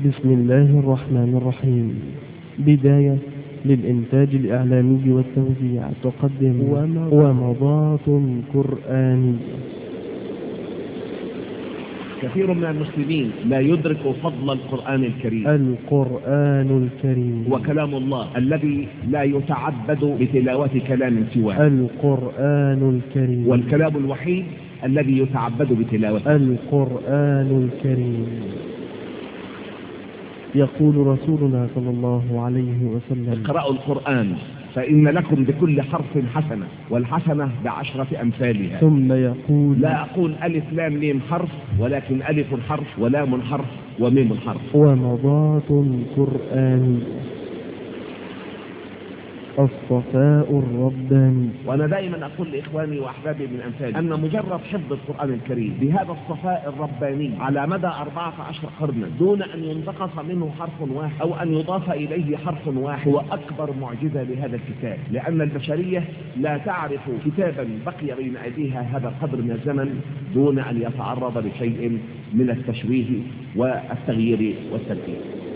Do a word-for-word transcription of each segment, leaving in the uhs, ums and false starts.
بسم الله الرحمن الرحيم. بداية للإنتاج الإعلامي والتوزيع تقدم ومضات قرآنية. كثير من المسلمين لا يدرك فضل القرآن الكريم. القرآن الكريم وكلام الله الذي لا يتعبد بتلاوة كلام سواه. القرآن الكريم والكلام الوحيد الذي يتعبد بتلاوته. القرآن الكريم. يقول رسولنا صلى الله عليه وسلم: اقرأوا القرآن فإن لكم بكل حرف حسنة، والحسنة بعشرة أمثالها. ثم يقول: لا أقول ألف لام ميم حرف، ولكن ألف حرف ولام حرف وميم حرف. ومضات قرآنية. الصفاء الرباني. وأنا دائما أقول لإخواني وأحبابي من أمثالي أن مجرد حفظ القرآن الكريم بهذا الصفاء الرباني على مدى أربعة عشر قرنا دون أن ينتقص منه حرف واحد أو أن يضاف إليه حرف واحد هو أكبر معجزة لهذا الكتاب، لأن البشرية لا تعرف كتابا بقي بين أيديها هذا القدر من الزمن دون أن يتعرض لشيء من التشويه والتغيير والتبديل.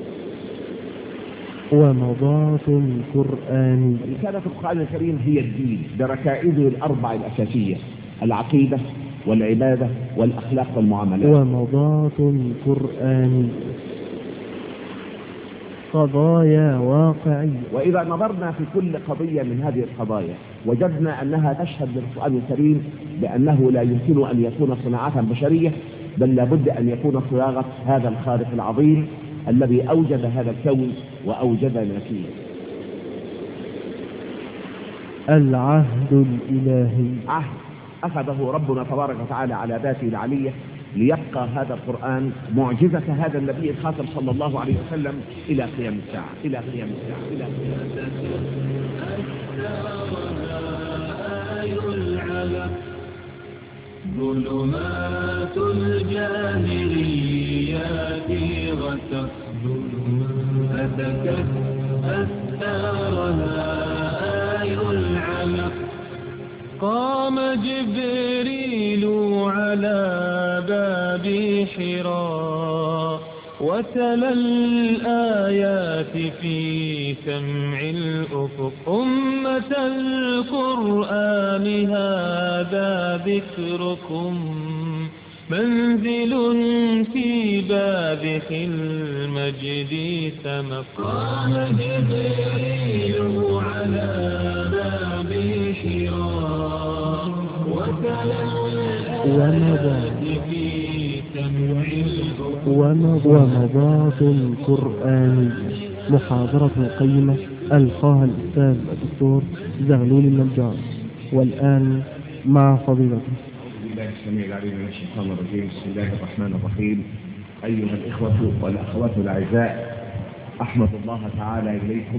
ومضات قرآنية. رسالة القرآن الكريم هي الدين بركائزه الأربع الأساسية: العقيدة والعبادة والأخلاق والمعاملات. ومضات قرآنية. قضايا واقعية. وإذا نظرنا في كل قضية من هذه القضايا وجدنا أنها تشهد للقرآن الكريم بأنه لا يمكن أن يكون صناعة بشرية، بل لابد أن يكون صياغة هذا الخالق العظيم الذي أوجد هذا الكون وأوجدنا فيه. العهد الإلهي. عهد أخذه ربنا تبارك وتعالى على ذاته العلية ليبقى هذا القرآن معجزة هذا النبي الخاتم صلى الله عليه وسلم إلى قيام الساعة إلى قيام الساعة إلى قيام الساعة. ظلمات الجاهليات وتخذل فتكت أستارها آي العلق. قام جبريل على باب حراء وتلا الآيات في سمع الأفق. أمة القرآن هذا ذكركم منزل في باذخ المجد سمق. قام جبريل على باب حراء وتلا الآيات في سمع الأفق. ومضات قرآنية. محاضرة قيمة ألقاها الأستاذ الدكتور زغلول النجار. والآن مع فضيلته. أعوذ بالله السميع العليم من الشيطان الرجيم. بسم الله الرحمن الرحيم. أيها الإخوة والأخوات الأعزاء، أحمد الله تعالى إليكم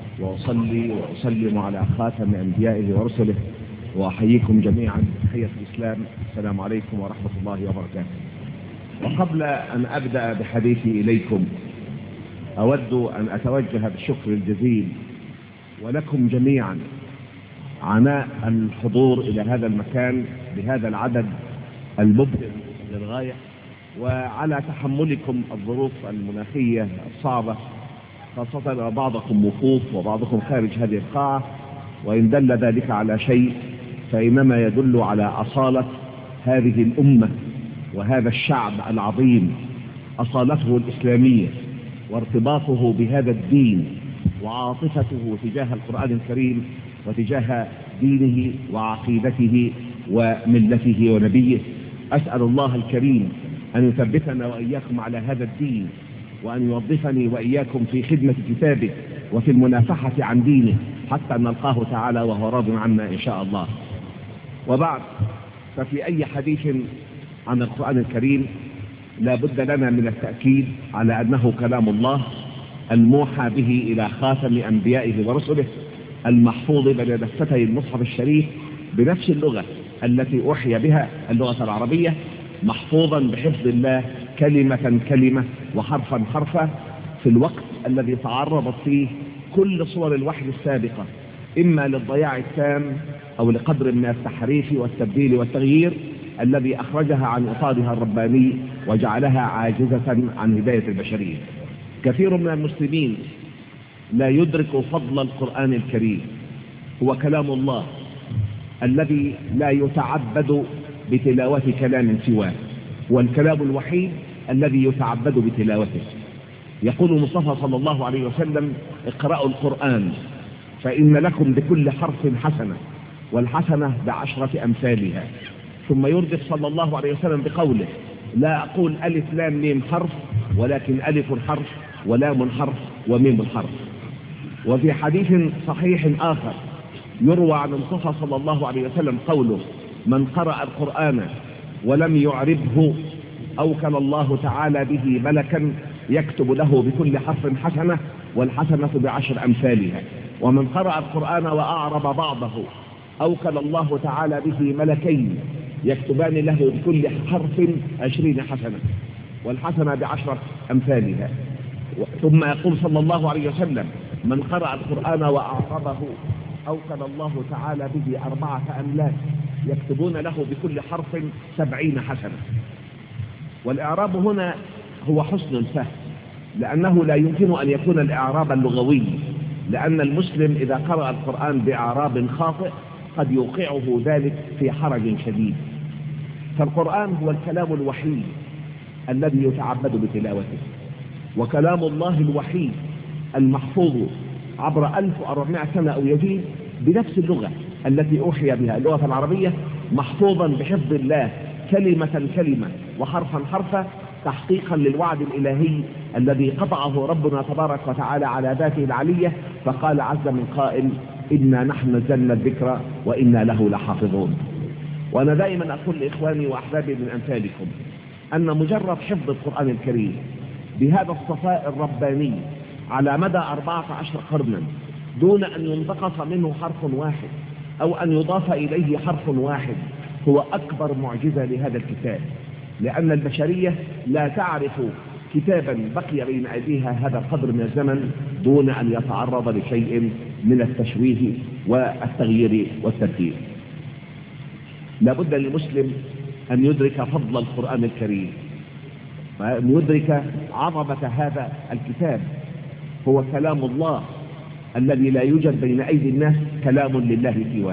وأصلي وأسلم على خاتم أنبيائه ورسله، وأحييكم جميعا تحية الإسلام. السلام عليكم ورحمة الله وبركاته. وقبل أن أبدأ بحديثي إليكم أود أن أتوجه بالشكر الجزيل ولكم جميعا عناء الحضور إلى هذا المكان بهذا العدد المبهر للغاية، وعلى تحملكم الظروف المناخية الصعبة، خاصة بعضكم وقوف وبعضكم خارج هذه القاعة. وإن دل ذلك على شيء فإنما يدل على أصالة هذه الأمة وهذا الشعب العظيم، أصالته الإسلامية وارتباطه بهذا الدين وعاطفته تجاه القرآن الكريم وتجاه دينه وعقيدته وملته ونبيه. أسأل الله الكريم أن يثبتنا وإياكم على هذا الدين، وأن يوظفني وإياكم في خدمة كتابه وفي المنافحة عن دينه حتى نلقاه تعالى وهو راض عنا إن شاء الله. وبعد، ففي أي حديث عن القرآن الكريم لا بد لنا من التأكيد على أنه كلام الله الموحى به إلى خاتم أنبيائه ورسله، المحفوظ بين دفتي المصحف الشريف بنفس اللغة التي أوحي بها، اللغة العربية، محفوظا بحفظ الله كلمة كلمة وحرفا حرفا في الوقت الذي تعرضت فيه كل صور الوحي السابقة إما للضياع التام أو لقدر من التحريف والتبديل والتغيير الذي أخرجها عن إطارها الرباني وجعلها عاجزة عن هداية البشرية. كثير من المسلمين لا يدرك فضل القرآن الكريم. هو كلام الله الذي لا يتعبد بتلاوة كلام سواه، والكلام الوحيد الذي يتعبد بتلاوته. يقول المصطفى صلى الله عليه وسلم: اقرأوا القرآن فإن لكم بكل حرف حسنة، والحسنة بعشرة أمثالها. ثم يردف صلى الله عليه وسلم بقوله: لا أقول ألف لام ميم حرف، ولكن ألف حرف ولام حرف وميم حرف. وفي حديث صحيح آخر يروى عن المصطفى صلى الله عليه وسلم قوله: من قرأ القرآن ولم يعربه أوكل الله تعالى به ملكا يكتب له بكل حرف حسنة، والحسنة بعشر أمثالها. ومن قرأ القرآن وأعرب بعضه أوكل الله تعالى به ملكين يكتبان له بكل حرف عشرين حسنة، والحسنة بعشر أمثالها. ثم يقول صلى الله عليه وسلم: من قرأ القرآن وأعربه أوكل الله تعالى به أربعة أملاك يكتبون له بكل حرف سبعين حسنة. والإعراب هنا هو حسن الفهم، لأنه لا يمكن أن يكون الإعراب اللغوي، لأن المسلم إذا قرأ القرآن بإعراب خاطئ قد يوقعه ذلك في حرج شديد. فالقرآن هو الكلام الوحيد الذي يتعبد بتلاوته، وكلام الله الوحيد المحفوظ عبر ألف وأربعمائة سنة أو يزيد بنفس اللغة التي أوحي بها، اللغة العربية، محفوظا بحفظ الله كلمة كلمة وحرفا حرفا، تحقيقا للوعد الإلهي الذي قطعه ربنا تبارك وتعالى على ذاته العلية، فقال عز من قائل: إنا نحن نزلنا الذكر وإنا له لحافظون. وأنا دائما أقول لإخواني وأحبابي من أمثالكم أن مجرد حفظ القرآن الكريم بهذا الصفاء الرباني على مدى أربعة عشر قرنا دون أن ينتقص منه حرف واحد أو أن يضاف إليه حرف واحد هو أكبر معجزة لهذا الكتاب، لأن البشرية لا تعرف كتابا بقي بين أيديها هذا القدر من الزمن دون أن يتعرض لشيء من التشويه والتغيير والتبديل. لا بد للمسلم أن يدرك فضل القرآن الكريم، وأن يدرك عظمة هذا الكتاب. هو كلام الله الذي لا يوجد بين أيدي الناس كلام لله سواه.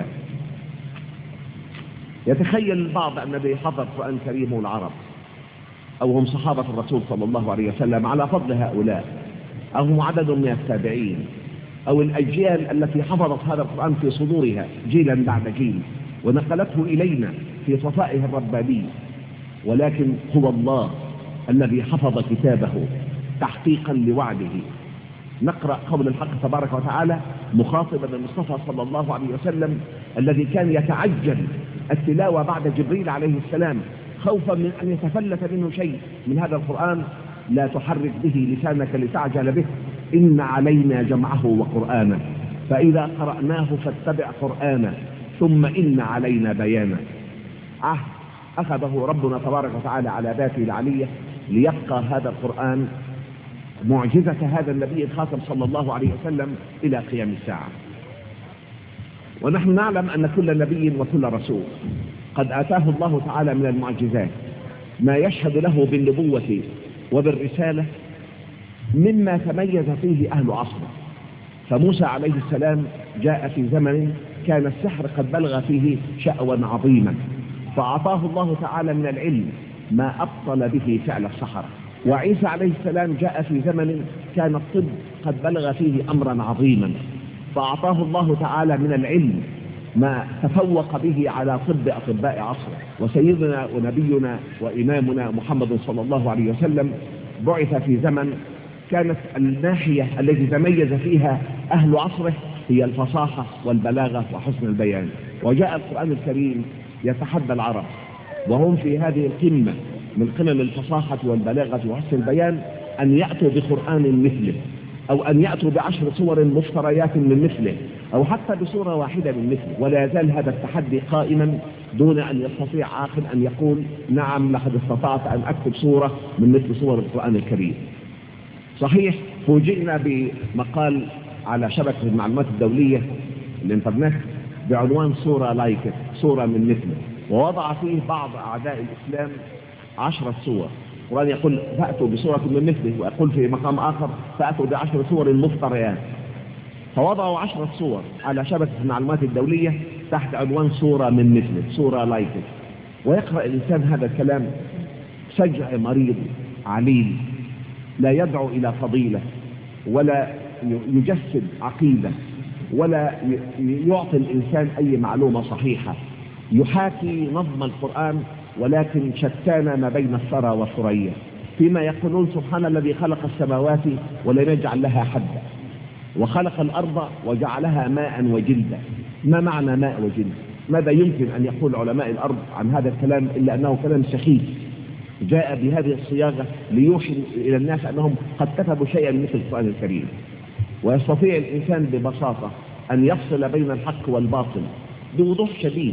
يتخيل البعض أن الذي حضر القرآن الكريم هم العرب أو هم صحابة الرسول صلى الله عليه وسلم على فضل هؤلاء، أو هم عدد من التابعين، أو الأجيال التي حفظت هذا القرآن في صدورها جيلا بعد جيل ونقلته إلينا في صفائه الرباني. ولكن هو الله الذي حفظ كتابه تحقيقا لوعده. نقرأ قول الحق تبارك وتعالى مخاطبا المصطفى صلى الله عليه وسلم الذي كان يتعجل التلاوة بعد جبريل عليه السلام خوفا من أن يتفلت منه شيء من هذا القرآن: لا تحرك به لسانك لتعجل به، إن علينا جمعه وقرآنه، فإذا قرأناه فاتبع قرآنه، ثم إن علينا بيانه. عهد أخذه ربنا تبارك وتعالى على ذاته العلية ليبقى هذا القرآن معجزة هذا النبي الخاتم صلى الله عليه وسلم إلى قيام الساعة. ونحن نعلم أن كل نبي وكل رسول قد آتاه الله تعالى من المعجزات ما يشهد له بالنبوة وبالرسالة مما تميز فيه أهل عصره. فموسى عليه السلام جاء في زمن كان السحر قد بلغ فيه شأوا عظيما، فأعطاه الله تعالى من العلم ما أبطل به فعل السحرة. وعيسى عليه السلام جاء في زمن كان الطب قد بلغ فيه أمرا عظيما، فأعطاه الله تعالى من العلم ما تفوق به على طب أطباء عصره. وسيدنا ونبينا وإمامنا محمد صلى الله عليه وسلم بعث في زمن كانت الناحية التي تميز فيها أهل عصره هي الفصاحة والبلاغة وحسن البيان. وجاء القرآن الكريم يتحدى العرب وهم في هذه القمة من قمم الفصاحة والبلاغة وحسن البيان أن يأتوا بقرآن مثله، أو أن يأتوا بعشر صور مفتريات من مثله، أو حتى بصورة واحدة من مثله. ولا يزال هذا التحدي قائما دون أن يستطيع عاقل أن يقول نعم لقد استطعت أن أكتب صورة من مثل صور القرآن الكريم. صحيح فوجئنا بمقال على شبكة المعلومات الدولية الانترنت بعنوان صورة لايك، صورة من مثله، ووضع فيه بعض أعداء الإسلام عشرة صور القرآن يقول فأتوا بسورة من مثله، ويقول في مقام آخر فأتوا بعشر سور مفتريات. فوضعوا عشرة صور على شبكة المعلومات الدولية تحت عنوان سورة من مثله، سورة لايكت. ويقرأ الإنسان هذا الكلام سجع مريض عليل، لا يدعو إلى فضيلة ولا يجسد عقيدة ولا يعطي الإنسان أي معلومة صحيحة، يحاكي نظم القرآن ولكن شتان ما بين الثرى والثريا، فيما يقولون سبحان الذي خلق السماوات ولم يجعل لها حدا، وخلق الأرض وجعلها ماء وجلدا. ما معنى ماء وجلد؟ ماذا يمكن أن يقول علماء الأرض عن هذا الكلام إلا أنه كلام سخيف جاء بهذه الصياغة ليوحي إلى الناس أنهم قد كتبوا شيئا مثل القرآن الكريم. ويستطيع الإنسان ببساطة أن يفصل بين الحق والباطل بوضوح شديد.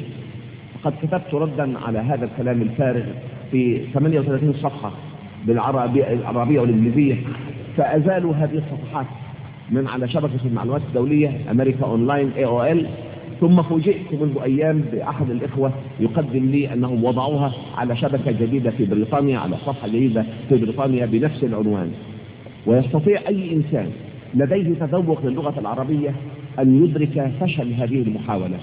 قد كتبت ردا على هذا الكلام الفارغ في ثمانية وثلاثين صفحة بالعربية العربية والإنجليزية، فأزالوا هذه الصفحات من على شبكة المعلومات الدولية أمريكا أونلاين إيه أو إل. ثم فوجئت منذ أيام بأحد الإخوة يقدم لي أنهم وضعوها على شبكة جديدة في بريطانيا، على صفحة جديدة في بريطانيا بنفس العنوان. ويستطيع أي إنسان لديه تذوق للغة العربية أن يدرك فشل هذه المحاولة،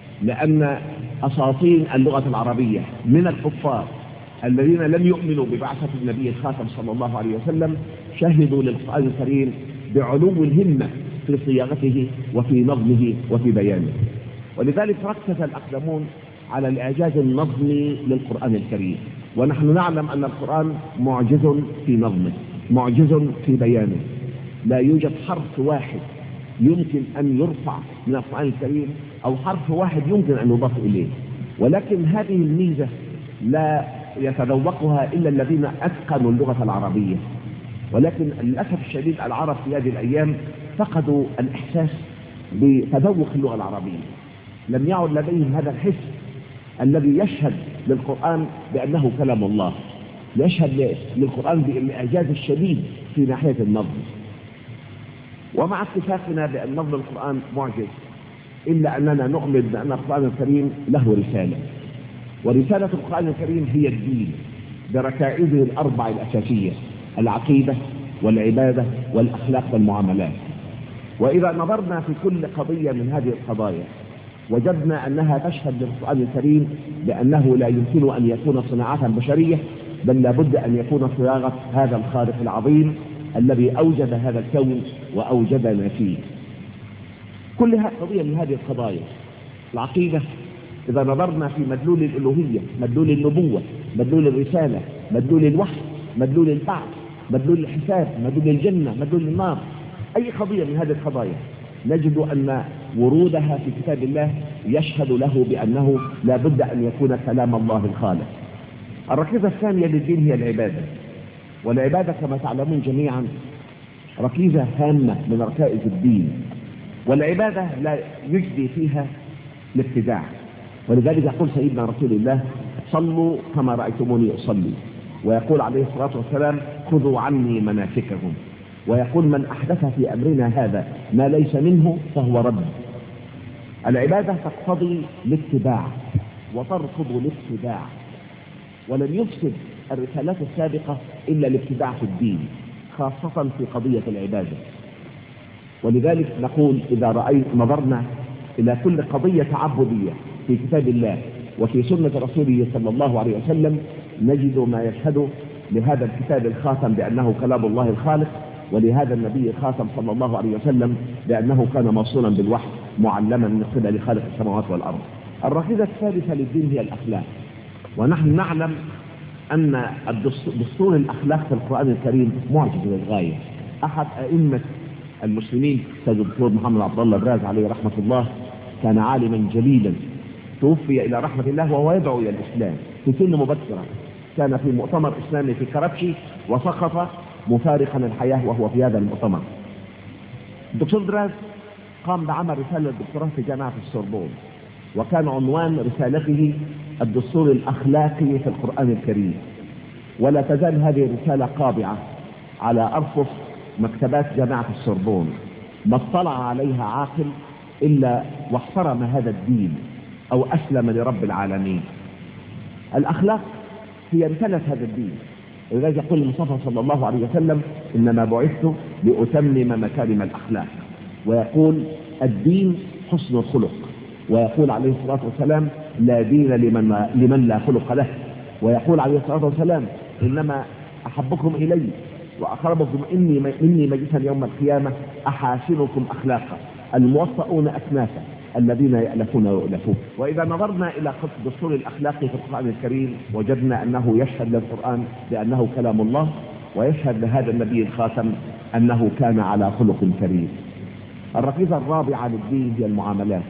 لأن أساطين اللغة العربية من الكفار الذين لم يؤمنوا ببعثة النبي الخاتم صلى الله عليه وسلم شهدوا للقرآن الكريم بعلو الهمة في صياغته وفي نظمه وفي بيانه. ولذلك ركز الأقدمون على الإعجاز النظمي للقرآن الكريم، ونحن نعلم أن القرآن معجز في نظمه، معجز في بيانه. لا يوجد حرف واحد يمكن أن يرفع من القرآن الكريم أو حرف واحد يمكن أن يضاف إليه، ولكن هذه الميزة لا يتذوقها إلا الذين أتقنوا اللغة العربية. ولكن للأسف الشديد العرب في هذه الأيام فقدوا الإحساس بتذوق اللغة العربية، لم يعد لديهم هذا الحس الذي يشهد للقرآن بأنه كلام الله، يشهد للقرآن بالإعجاز الشديد في ناحية النظم. ومع اتفاقنا بأن نظم القرآن معجز، إلا أننا نؤمن بأن القرآن الكريم له رسالة، ورسالة القرآن الكريم هي الدين بركائزه الأربع الأساسية: العقيدة والعبادة والأخلاق والمعاملات. وإذا نظرنا في كل قضية من هذه القضايا وجدنا أنها تشهد للقرآن الكريم بأنه لا يمكن أن يكون صناعة بشرية، بل لابد أن يكون صياغة هذا الخالق العظيم الذي أوجد هذا الكون وأوجدنا فيه. كل قضية من هذه القضايا، العقيدة إذا نظرنا في مدلول الألوهية، مدلول النبوة، مدلول الرسالة، مدلول الوحي، مدلول البعث، مدلول الحساب، مدلول الجنة، مدلول النار، أي قضية من هذه القضايا نجد أن ورودها في كتاب الله يشهد له بأنه لا بد أن يكون كلام الله الخالق. الركيزة الثانية للدين هي العبادة، والعبادة كما تعلمون جميعا ركيزة هامة من ركائز الدين، والعبادة لا يجدي فيها الابتداع. ولذلك يقول سيدنا رسول الله: صلوا كما رأيتموني أصلي. ويقول عليه الصلاة والسلام: خذوا عني مناسككم. ويقول: من أحدث في أمرنا هذا ما ليس منه فهو رد. العبادة تقتضي الاتباع وترفض الابتداع، ولن يفسد الرسالات السابقة إلا الابتداع في الدين، خاصة في قضية العبادة. ولذلك نقول إذا رأيت نظرنا إلى كل قضية تعبدية في كتاب الله وفي سنة رسوله صلى الله عليه وسلم نجد ما يشهد لهذا الكتاب الخاتم بأنه كلام الله الخالق، ولهذا النبي الخاتم صلى الله عليه وسلم بأنه كان موصولا بالوحي معلما من قبل خالق السماوات والأرض. الركيزة الثالثة للدين هي الأخلاق، ونحن نعلم أن دستور الأخلاق في القرآن الكريم معجز للغاية. أحد أئمة المسلمين سيد الدكتور محمد عبد الله براز عليه رحمة الله كان عالما جليلا، توفي إلى رحمة الله وهو يدعو إلى الإسلام في سن مبكرة. كان في مؤتمر إسلامي في كراتشي وسقط مفارقا الحياة وهو في هذا المؤتمر. الدكتور براز قام بعمل رسالة دكتوراه في جامعة السوربون، وكان عنوان رسالته الدستور الأخلاقي في القرآن الكريم. ولا تزال هذه الرسالة قابعة على أرفف مكتبات جامعة السوربون، ما اطلع عليها عاقل إلا واحترم هذا الدين أو أسلم لرب العالمين. الأخلاق هي امتلت هذا الدين، ولذلك يقول المصطفى صلى الله عليه وسلم إنما بعثت لأتمم مكارم الأخلاق، ويقول الدين حسن الخلق، ويقول عليه الصلاة والسلام لا دين لمن, لمن لا خلق له، ويقول عليه الصلاة والسلام إنما أحبكم إلي وأقربكم إني مني مجلسا يوم القيامة أحاسنكم أخلاقا الموطئون أكنافا الذين يألفون ويؤلفون. وإذا نظرنا إلى خط الدستور الأخلاقي في القرآن الكريم وجدنا أنه يشهد للقرآن بأنه كلام الله، ويشهد لهذا النبي الخاتم أنه كان على خلق كريم. الركيزة الرابعة للدين هي المعاملات،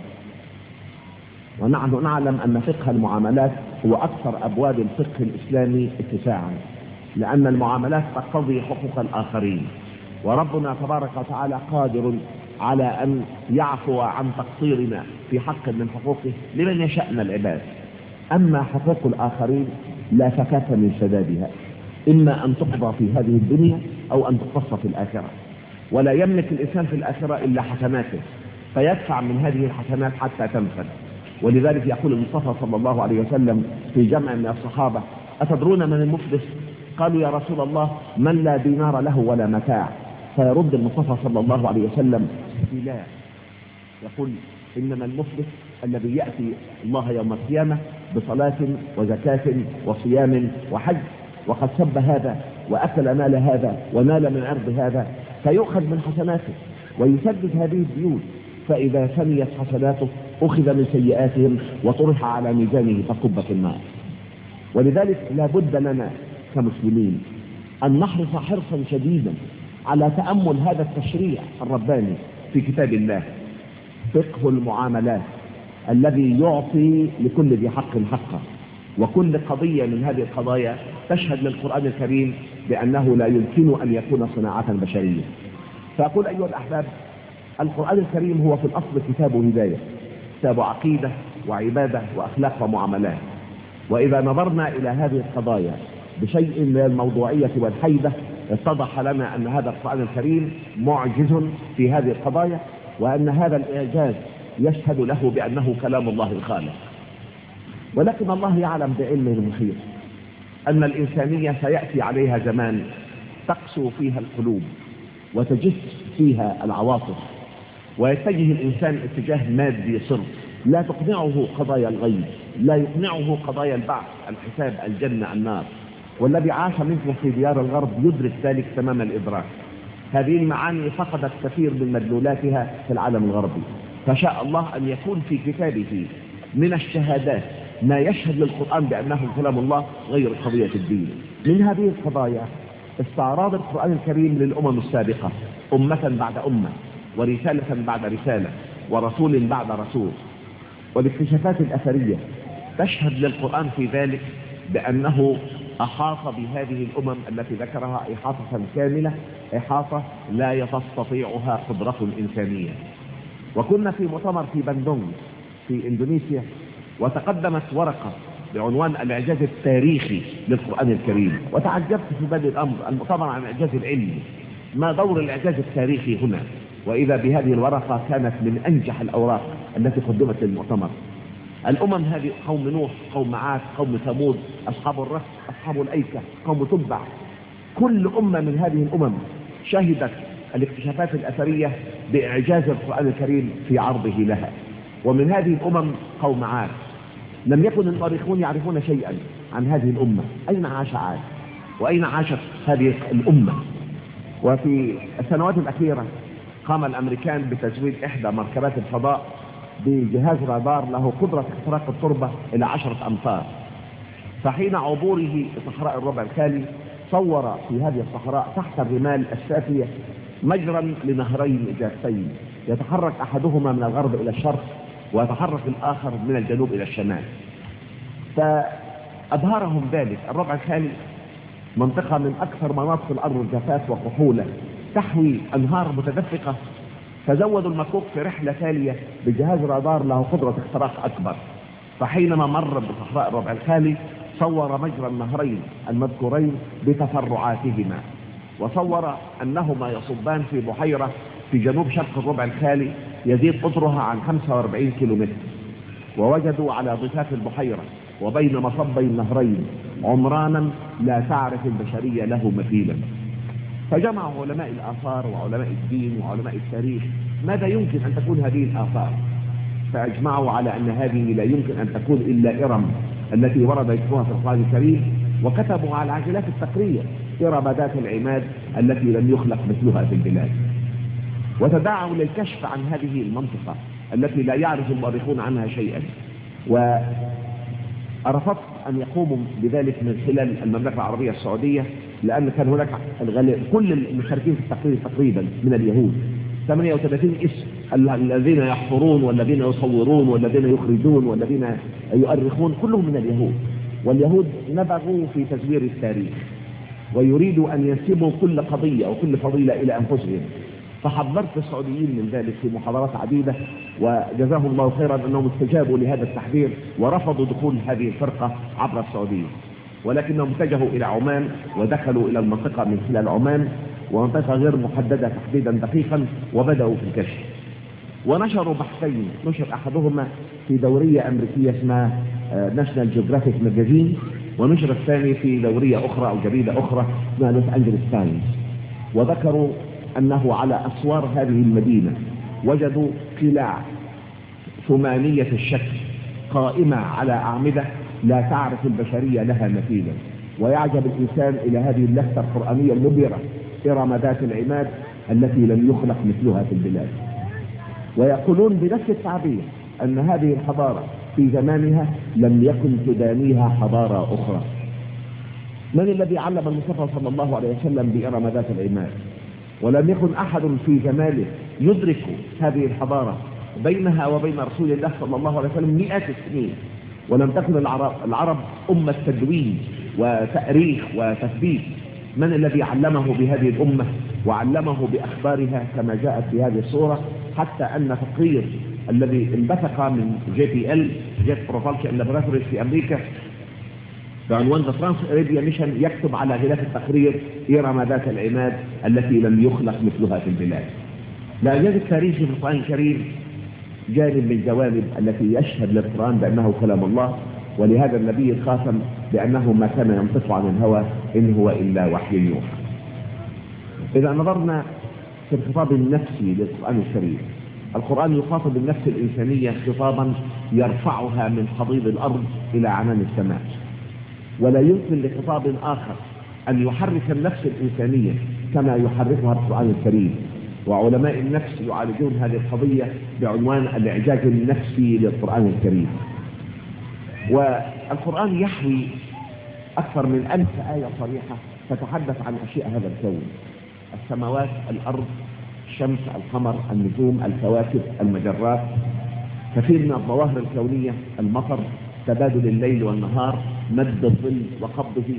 ونحن نعلم أن فقه المعاملات هو أكثر أبواب الفقه الإسلامي اتساعا، لأن المعاملات تقتضي حقوق الآخرين، وربنا تبارك وتعالى قادر على أن يعفو عن تقصيرنا في حق من حقوقه لمن يشاء من العباد. أما حقوق الآخرين لا فكاة من سدادها، إما أن تقضى في هذه الدنيا أو أن تقتص في الآخرة، ولا يملك الإنسان في الآخرة إلا حسناته فيدفع من هذه الحسنات حتى تنفذ. ولذلك يقول المصطفى صلى الله عليه وسلم في جمع من الصحابة أتدرون من المفلس؟ قالوا يا رسول الله من لا دينار له ولا متاع. فيرد المصطفى صلى الله عليه وسلم لا، يقول إنما المفلس الذي يأتي الله يوم القيامة بصلاة وزكاة وصيام وحج، وقد سب هذا وأكل مال هذا ونال من عرض هذا، فيؤخذ من حسناته ويسدد هذه الديون، فإذا فنيت حسناته أخذ من سيئاتهم وطرح على ميزانه فكب في النار. ولذلك لا بد لنا كمسلمين أن نحرص حرصا شديدا على تأمل هذا التشريع الرباني في كتاب الله، فقه المعاملات الذي يعطي لكل ذي حق حقه، وكل قضية من هذه القضايا تشهد للقرآن الكريم بأنه لا يمكن أن يكون صناعة بشرية. فأقول أيها الأحباب، القرآن الكريم هو في الأصل كتاب هداية، كتاب عقيدة وعبادة وأخلاق ومعاملات. وإذا نظرنا إلى هذه القضايا بشيء من الموضوعية والحيدة اتضح لنا أن هذا القرآن الكريم معجز في هذه القضايا، وأن هذا الإعجاز يشهد له بأنه كلام الله الخالق. ولكن الله يعلم بعلمه المحيط أن الإنسانية سيأتي عليها زمان تقسو فيها القلوب وتجس فيها العواطف، ويتجه الإنسان اتجاه مادي صرف، لا تقنعه قضايا الغيب، لا يقنعه قضايا البعث، الحساب، الجنة، النار. والذي عاش منكم في ديار الغرب يدرك ذلك تمام الإدراك. هذه المعاني فقدت كثير من مدلولاتها في العالم الغربي، فشاء الله أن يكون في كتابه من الشهادات ما يشهد للقرآن بأنه كلام الله غير قضية الدين. من هذه القضايا استعراض القرآن الكريم للأمم السابقة أمة بعد أمة، ورسالة بعد رسالة، ورسول بعد رسول، والاكتشافات الأثرية تشهد للقرآن في ذلك بأنه أحاط بهذه الأمم التي ذكرها إحاطة كاملة، إحاطة لا تستطيعها قدرة إنسانية. وكنا في مؤتمر في بندونغ في إندونيسيا، وتقدمت ورقة بعنوان الإعجاز التاريخي للقرآن الكريم، وتعجبت في بدء الأمر المؤتمر عن الإعجاز العلمي، ما دور الإعجاز التاريخي هنا؟ وإذا بهذه الورقة كانت من أنجح الأوراق التي قدمت للمؤتمر. الأمم هذه قوم نوح، قوم عاد، قوم ثمود، أصحاب الرس، أصحاب الأيكة، قوم تبع، كل أمة من هذه الأمم شهدت الاكتشافات الأثرية بإعجاز القرآن الكريم في عرضه لها. ومن هذه الأمم قوم عاد، لم يكن المؤرخون يعرفون شيئا عن هذه الأمة، أين عاش عاد وأين عاشت هذه الأمة. وفي السنوات الأخيرة قام الأمريكان بتزويد إحدى مركبات الفضاء بجهاز رادار له قدرة اختراق التربة إلى عشرة أمتار، فحين عبوره بصحراء الربع الخالي صور في هذه الصحراء تحت الرمال السافية مجرا لنهرين جافين يتحرك أحدهما من الغرب إلى الشرق ويتحرك الآخر من الجنوب إلى الشمال. فأبهرهم ذلك. الربع الخالي منطقة من أكثر مناطق الأرض جفاف وكحولة، تحوي أنهار متدفقة، فزودوا المكوك في رحلة تالية بجهاز رادار له قدرة اختراق أكبر، فحينما مر بصحراء الربع الخالي صور مجرى النهرين المذكورين بتفرعاتهما، وصور أنهما يصبان في بحيرة في جنوب شرق الربع الخالي يزيد قطرها عن خمسة وأربعين كيلومتر، ووجدوا على ضفاف البحيرة وبين مصبي النهرين عمرانا لا تعرف البشرية له مثيلا. فجمع علماء الآثار وعلماء الدين وعلماء التاريخ ماذا يمكن أن تكون هذه الآثار، فأجمعوا على أن هذه لا يمكن أن تكون إلا إرم التي ورد ذكرها في القرآن الكريم، وكتبوا على العجلات التقرية إرم ذات العماد التي لم يخلق مثلها في البلاد. وتدعوا للكشف عن هذه المنطقة التي لا يعرف المؤرخون عنها شيئا، ورفضت أن يقوموا بذلك من خلال المملكة العربية السعودية، لأن كان هناك كل المشاركين في التقرير تقريبا من اليهود ثمانية وثلاثين اسم، الذين يحفرون والذين يصورون والذين يخرجون والذين يؤرخون كلهم من اليهود. واليهود نبغوا في تزوير التاريخ ويريدوا أن ينسبوا كل قضية وكل فضيلة إلى أنفسهم. فحذرت السعوديين من ذلك في محاضرات عديدة، وجزاهم الله خيرا أنهم استجابوا لهذا التحذير ورفضوا دخول هذه الفرقة عبر السعودية، ولكنهم اتجهوا إلى عمان ودخلوا إلى المنطقة من خلال عمان، ومنطقة غير محددة تحديدا دقيقا، وبدأوا في الكشف. ونشروا بحثين، نشر أحدهما في دورية أمريكية اسمها ناشونال جيوغرافيك ماجازين، ونشر الثاني في دورية أخرى أو جريدة أخرى اسمها لوس أنجلوس تايمز. وذكروا أنه على أسوار هذه المدينة وجدوا قلاع ثمانية الشكل قائمة على أعمدة لا تعرف البشرية لها مثيلا. ويعجب الإنسان إلى هذه اللفتة القرآنية المبهرة إرم ذات العماد التي لم يخلق مثلها في البلاد. ويقولون بنفس التعبير أن هذه الحضارة في زمانها لم يكن تدانيها حضارة أخرى. من الذي علم المصطفى صلى الله عليه وسلم بإرم ذات العماد؟ ولم يكن أحد في زمانه يدرك هذه الحضارة، بينها وبين رسول الله صلى الله عليه وسلم مئات السنين، ولم تكن العرب, العرب أمة تدوين وتأريخ وتثبيت. من الذي علمه بهذه الأمة وعلمه بأخبارها كما جاءت في هذه الصورة؟ حتى أن تقرير الذي انبثق من جي بي ال جيت بروبالشن لابوراتوريز في أمريكا بعنوان ذا ترانس اريبيا ميشن يكتب على غلاف التقرير إرم ذات العماد التي لم يخلق مثلها في البلاد. الإعجاز التاريخي في القرآن الكريم جانب من الجوانب التي يشهد للقرآن بأنه كلام الله، ولهذا النبي الخاتم بأنه ما كان ينطق عن الهوى إن هو إلا وحي يوحى. إذا نظرنا في الخطاب النفسي للقرآن الكريم، القرآن يخاطب النفس الإنسانية خطابا يرفعها من حضيض الأرض إلى عنان السماء، ولا يمكن لخطاب آخر أن يحرك النفس الإنسانية كما يحركها القرآن الكريم. وعلماء النفس يعالجون هذه القضية بعنوان الإعجاز النفسي للقرآن الكريم. والقرآن يحوي أكثر من ألف آية صريحة تتحدث عن أشياء هذا الكون: السماوات، الأرض، الشمس، القمر، النجوم، الكواكب، المجرات، كثير من الظواهر الكونية، المطر، تبادل الليل والنهار، مد الظل وقبضه،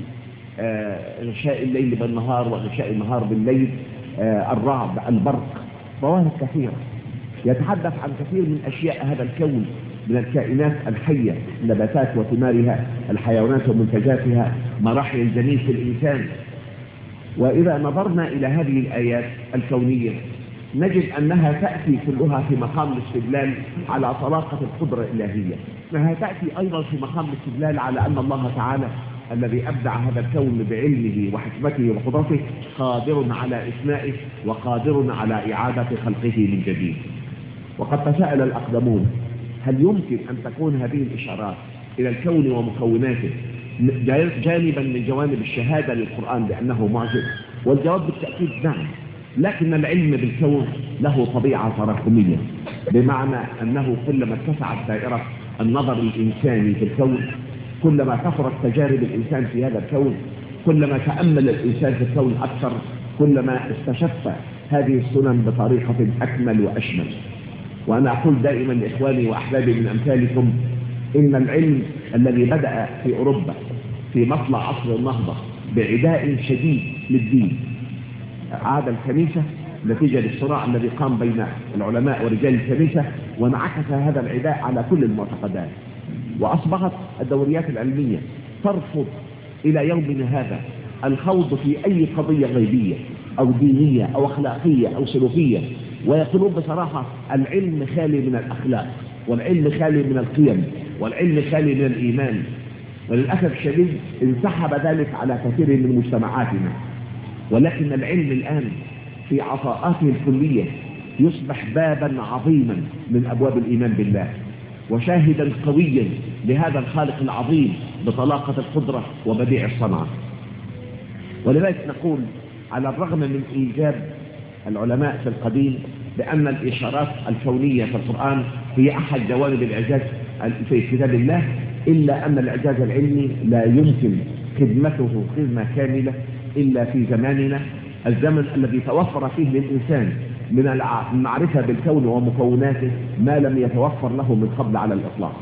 غشاء الليل بالنهار وغشاء النهار بالليل، آه الرعد، البرق، ظواهر كثيرة. يتحدث عن كثير من أشياء هذا الكون من الكائنات الحية، النباتات وثمارها، الحيوانات ومنتجاتها، مراحل الجنين في الإنسان. وإذا نظرنا إلى هذه الآيات الكونية نجد أنها تأتي كلها في مقام الاستدلال على طلاقة القدرة الإلهية، أنها تأتي أيضا في مقام الاستدلال على أن الله تعالى الذي أبدع هذا الكون بعلمه وحكمته وقدرته قادر على إثنائه وقادر على إعادة خلقه من جديد. وقد تساءل الأقدمون: هل يمكن أن تكون هذه الإشارات إلى الكون ومكوناته جانبا من جوانب الشهادة للقرآن بأنه معجز؟ والجواب بالتأكيد نعم، لكن العلم بالكون له طبيعة تراكمية، بمعنى أنه كلما اتسعت دائرة النظر الإنساني في الكون، كلما كثرت تجارب الإنسان في هذا الكون، كلما تأمل الإنسان في الكون أكثر، كلما استشف هذه السنن بطريقة أكمل وأشمل. وأنا أقول دائما لإخواني وأحبابي من أمثالكم إن العلم الذي بدأ في أوروبا في مطلع عصر النهضة بعداء شديد للدين عاد الكنيسة نتيجة للصراع الذي قام بين العلماء ورجال الكنيسة، وانعكس هذا العداء على كل المعتقدات، وأصبحت الدوريات العلمية ترفض إلى يومنا هذا الخوض في أي قضية غيبية أو دينية أو أخلاقية أو سلوكية، ويقولون بصراحة العلم خالي من الأخلاق، والعلم خالي من القيم، والعلم خالي من الإيمان. وللأسف الشديد انسحب ذلك على كثير من مجتمعاتنا، ولكن العلم الآن في عطاءاته الكلية يصبح بابا عظيما من أبواب الإيمان بالله، وشاهدا قويا لهذا الخالق العظيم بطلاقة القدرة وبديع الصنعة. ولذلك نقول على الرغم من إيجاب العلماء في القديم بأن الإشارات الكونية في القرآن هي أحد جوانب الإعجاز في كتاب الله، إلا أن الإعجاز العلمي لا يمكن خدمته خدمة كاملة إلا في زماننا، الزمن الذي توفر فيه للإنسان من المعرفة بالكون ومكوناته ما لم يتوفر له من قبل على الإطلاق.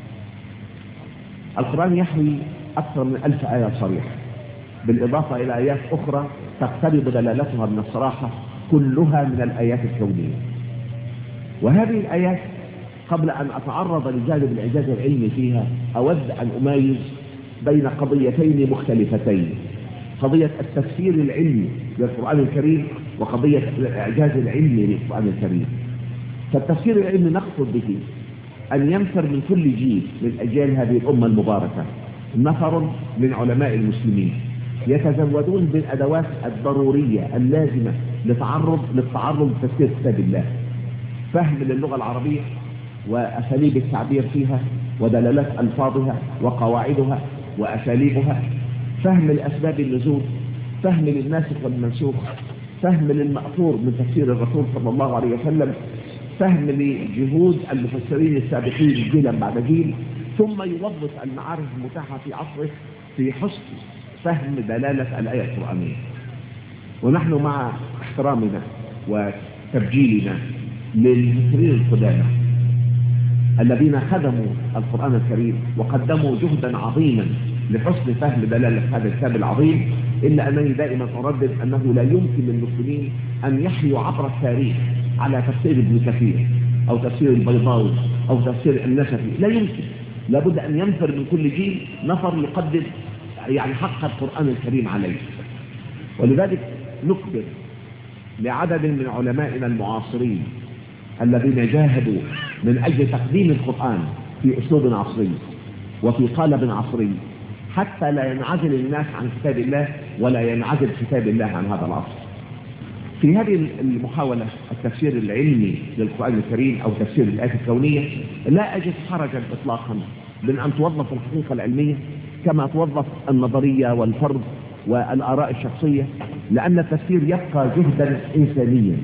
القرآن يحوي أكثر من ألف آية صريحة، بالإضافة إلى آيات أخرى تقترب دلالتها من الصراحة، كلها من الآيات الكونية. وهذه الآيات قبل أن أتعرض لجانب الإعجاز العلمي فيها أود أن أميز بين قضيتين مختلفتين: قضية التفسير العلمي للقرآن الكريم وقضية الإعجاز العلمي للقرآن الكريم. فالتفسير العلمي نقصد به أن ينفر من كل جيل من أجيال هذه الأمة المباركة نفر من علماء المسلمين يتزودون بالأدوات الضرورية اللازمة لتعرض للتعرض لتفسير كتاب الله، فهم للغة العربية وأساليب التعبير فيها ودلالات ألفاظها وقواعدها وأساليبها، فهم الأسباب النزول، فهم للناسخ والمنسوخ، فهم للمأثور من تفسير الرسول صلى الله عليه وسلم، فهم لجهود المفسرين السابقين جيلا بعد جيل، ثم يوظف المعارف المتاحة في عصره في حسن فهم دلالة الآية القرآنية. ونحن مع احترامنا وتبجيلنا للمفسرين القدامى الذين خدموا القرآن الكريم وقدموا جهدا عظيما لحسن فهم دلالة هذا الكتاب العظيم، إلا أنني دائما أردد أنه لا يمكن للمسلمين أن يحيوا عبر التاريخ على تفسير ابن كثير أو تفسير البيضاوي أو تفسير النسفي، لا يمكن. لابد أن ينفر من كل جيل نفر يقدم يعني حق القرآن الكريم عليه. ولذلك نكبر لعدد من علمائنا المعاصرين الذين جاهدوا من أجل تقديم القرآن في أسلوب عصري وفي قالب عصري، حتى لا ينعزل الناس عن كتاب الله ولا ينعزل كتاب الله عن هذا العصر. في هذه المحاولة التفسير العلمي للقرآن الكريم أو تفسير الآيات الكونية لا أجد حرجا إطلاقا من أن توظف الحقيقة العلمية كما توظف النظرية والفرض والآراء الشخصية، لأن التفسير يبقى جهدا إنسانيا،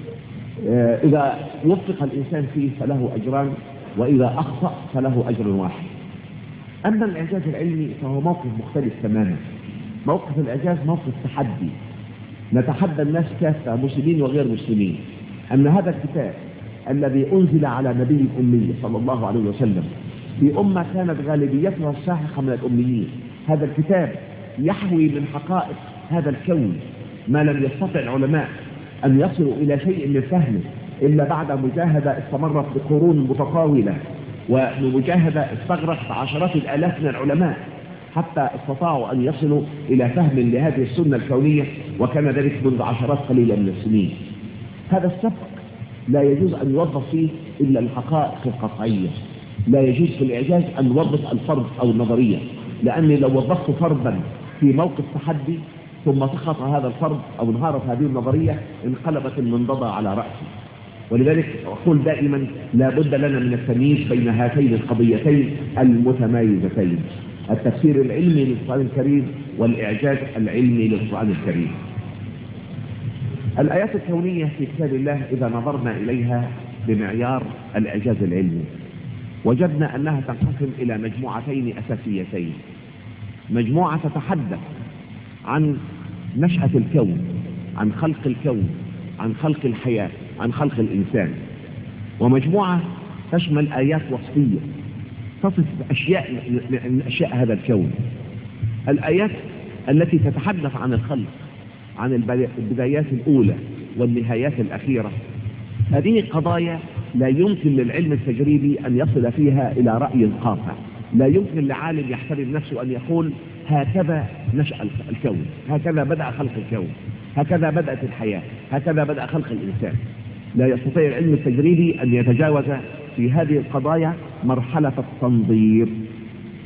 إذا وفق الإنسان فيه فله أجران، وإذا أخطأ فله أجر واحد. أما الإعجاز العلمي فهو موقف مختلف تماما. موقف الإعجاز موقف تحدي، نتحدى الناس كافة مسلمين وغير مسلمين أن هذا الكتاب الذي أنزل على نبي الأمي صلى الله عليه وسلم في أمة كانت غالبيتها الساحقة من الأميين، هذا الكتاب يحوي من حقائق هذا الكون ما لم يستطع العلماء أن يصلوا إلى شيء من فهمه إلا بعد مجاهدة استمرت بقرون متطاولة، ومجاهدة استغرقت عشرات الآلاف من العلماء حتى استطاعوا أن يصلوا إلى فهم لهذه السنة الكونية، وكان ذلك منذ عشرات قليلة من السنين. هذا السبق لا يجوز أن يوظف فيه إلا الحقائق القطعية، لا يجوز في الإعجاز أن نوظف الفرض أو النظرية، لأني لو وظفت فرضا في موقف تحدي ثم سقط هذا الفرض أو انهارت هذه النظرية انقلبت المنضدة على رأسي. ولذلك أقول دائما لا بد لنا من التمييز بين هاتين القضيتين المتمايزتين: التفسير العلمي للقرآن الكريم والإعجاز العلمي للقرآن الكريم. الآيات الكونية في كتاب الله إذا نظرنا إليها بمعيار الإعجاز العلمي وجدنا أنها تنقسم إلى مجموعتين أساسيتين: مجموعة تتحدث عن نشأة الكون، عن خلق الكون، عن خلق الحياة، عن خلق الإنسان، ومجموعة تشمل آيات وصفية تصف أشياء من أشياء هذا الكون. الآيات التي تتحدث عن الخلق، عن البدايات الأولى والنهايات الأخيرة، هذه قضايا لا يمكن للعلم التجريبي أن يصل فيها إلى رأي قاطع، لا يمكن لعالم يحترم نفسه أن يقول هكذا نشأ الكون، هكذا بدأ خلق الكون، هكذا بدأت الحياة، هكذا بدأ خلق الإنسان. لا يستطيع العلم التجريبي أن يتجاوز في هذه القضايا مرحلة التنظير.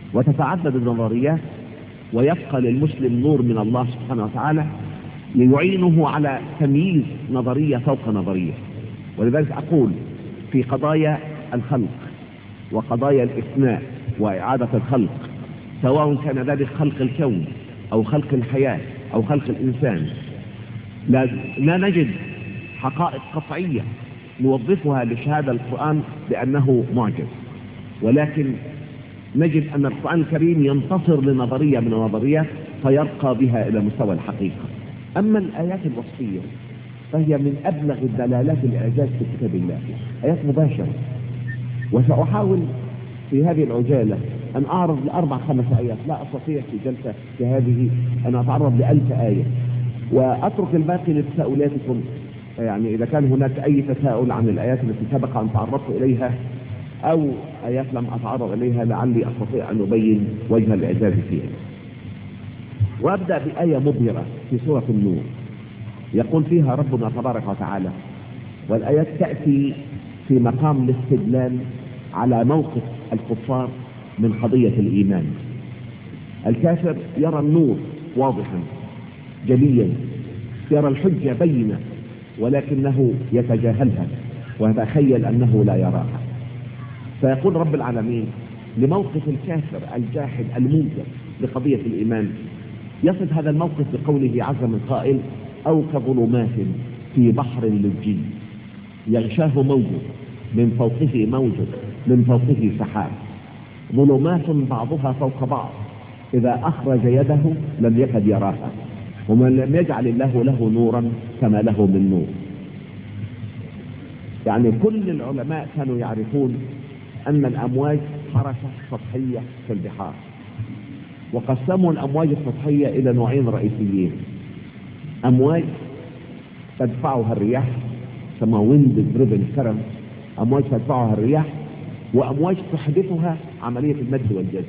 وتتعدد النظريات، ويبقى للمسلم نور من الله سبحانه وتعالى ليعينه على تمييز نظرية فوق نظرية. ولذلك أقول في قضايا الخلق وقضايا الإثناء وإعادة الخلق، سواء كان ذلك خلق الكون أو خلق الحياة أو خلق الإنسان، لا, لا نجد حقائق قطعية نوظفها لشهادة القرآن بأنه معجز، ولكن نجد أن القرآن الكريم ينتصر لنظرية من النظريات فيرقى بها إلى مستوى الحقيقة. أما الآيات الوصفية فهي من أبلغ الدلالات الإعجاز في كتاب الله، آيات مباشرة. وسأحاول في هذه العجالة أن أعرض لأربع خمس آيات، لا أستطيع في جلسة كهذه أن أتعرض لألف آية، وأترك الباقي لتساؤلاتكم. يعني إذا كان هناك أي تساؤل عن الآيات التي سبق أن تعرضت إليها أو آيات لم أتعرض إليها لعلي أستطيع أن أبين وجه الإعجاز فيها. وأبدأ بآية مبهرة في سورة النور، يقول فيها ربنا تبارك وتعالى، والآيات تأتي في مقام الاستدلال على موقف الكفار من قضية الإيمان. الكافر يرى النور واضحا جليا، يرى الحجة بينة، ولكنه يتجاهلها ويتخيل أنه لا يراها. فيقول رب العالمين لموقف الكافر الجاحد المنكر لقضية الإيمان، يصف هذا الموقف بقوله عز من قائل: أو كظلمات في بحر لجي يغشاه موج من فوقه موج من فوقه سحاب، ظلمات بعضها فوق بعض إذا أخرج يده لم يكد يراها، ومن لم يجعل الله له نورا كما له من نور. يعني كل العلماء كانوا يعرفون أن الأمواج حركة سطحية في البحار، وقسموا الأمواج السطحية إلى نوعين رئيسيين: أمواج تدفعها الرياح كما ويند دريفن كرم، أمواج تدفعها الرياح، وأمواج تحدثها عملية المد والجزر.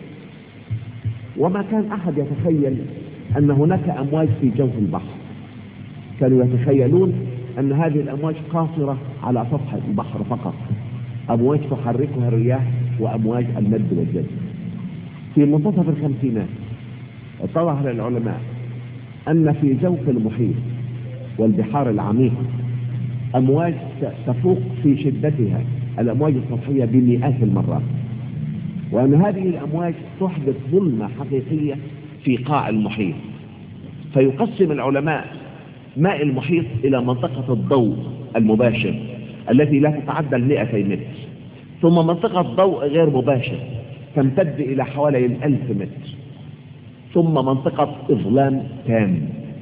وما كان أحد يتخيل أن هناك أمواج في جوف البحر، كانوا يتخيلون أن هذه الأمواج قاصرة على سطح البحر فقط، أمواج تحركها الرياح وأمواج المد والجزر. في منتصف الخمسينات اتضح للعلماء أن في جوف المحيط والبحار العميقة أمواج تفوق في شدتها الأمواج السطحية بمئات المرات، وأن هذه الأمواج تحدث ظلمة حقيقية في قاع المحيط. فيقسم العلماء ماء المحيط إلى منطقة الضوء المباشر التي لا تتعدى المئتي متر، ثم منطقة ضوء غير مباشر تمتد إلى حوالي الألف متر، ثم منطقة إظلام تام.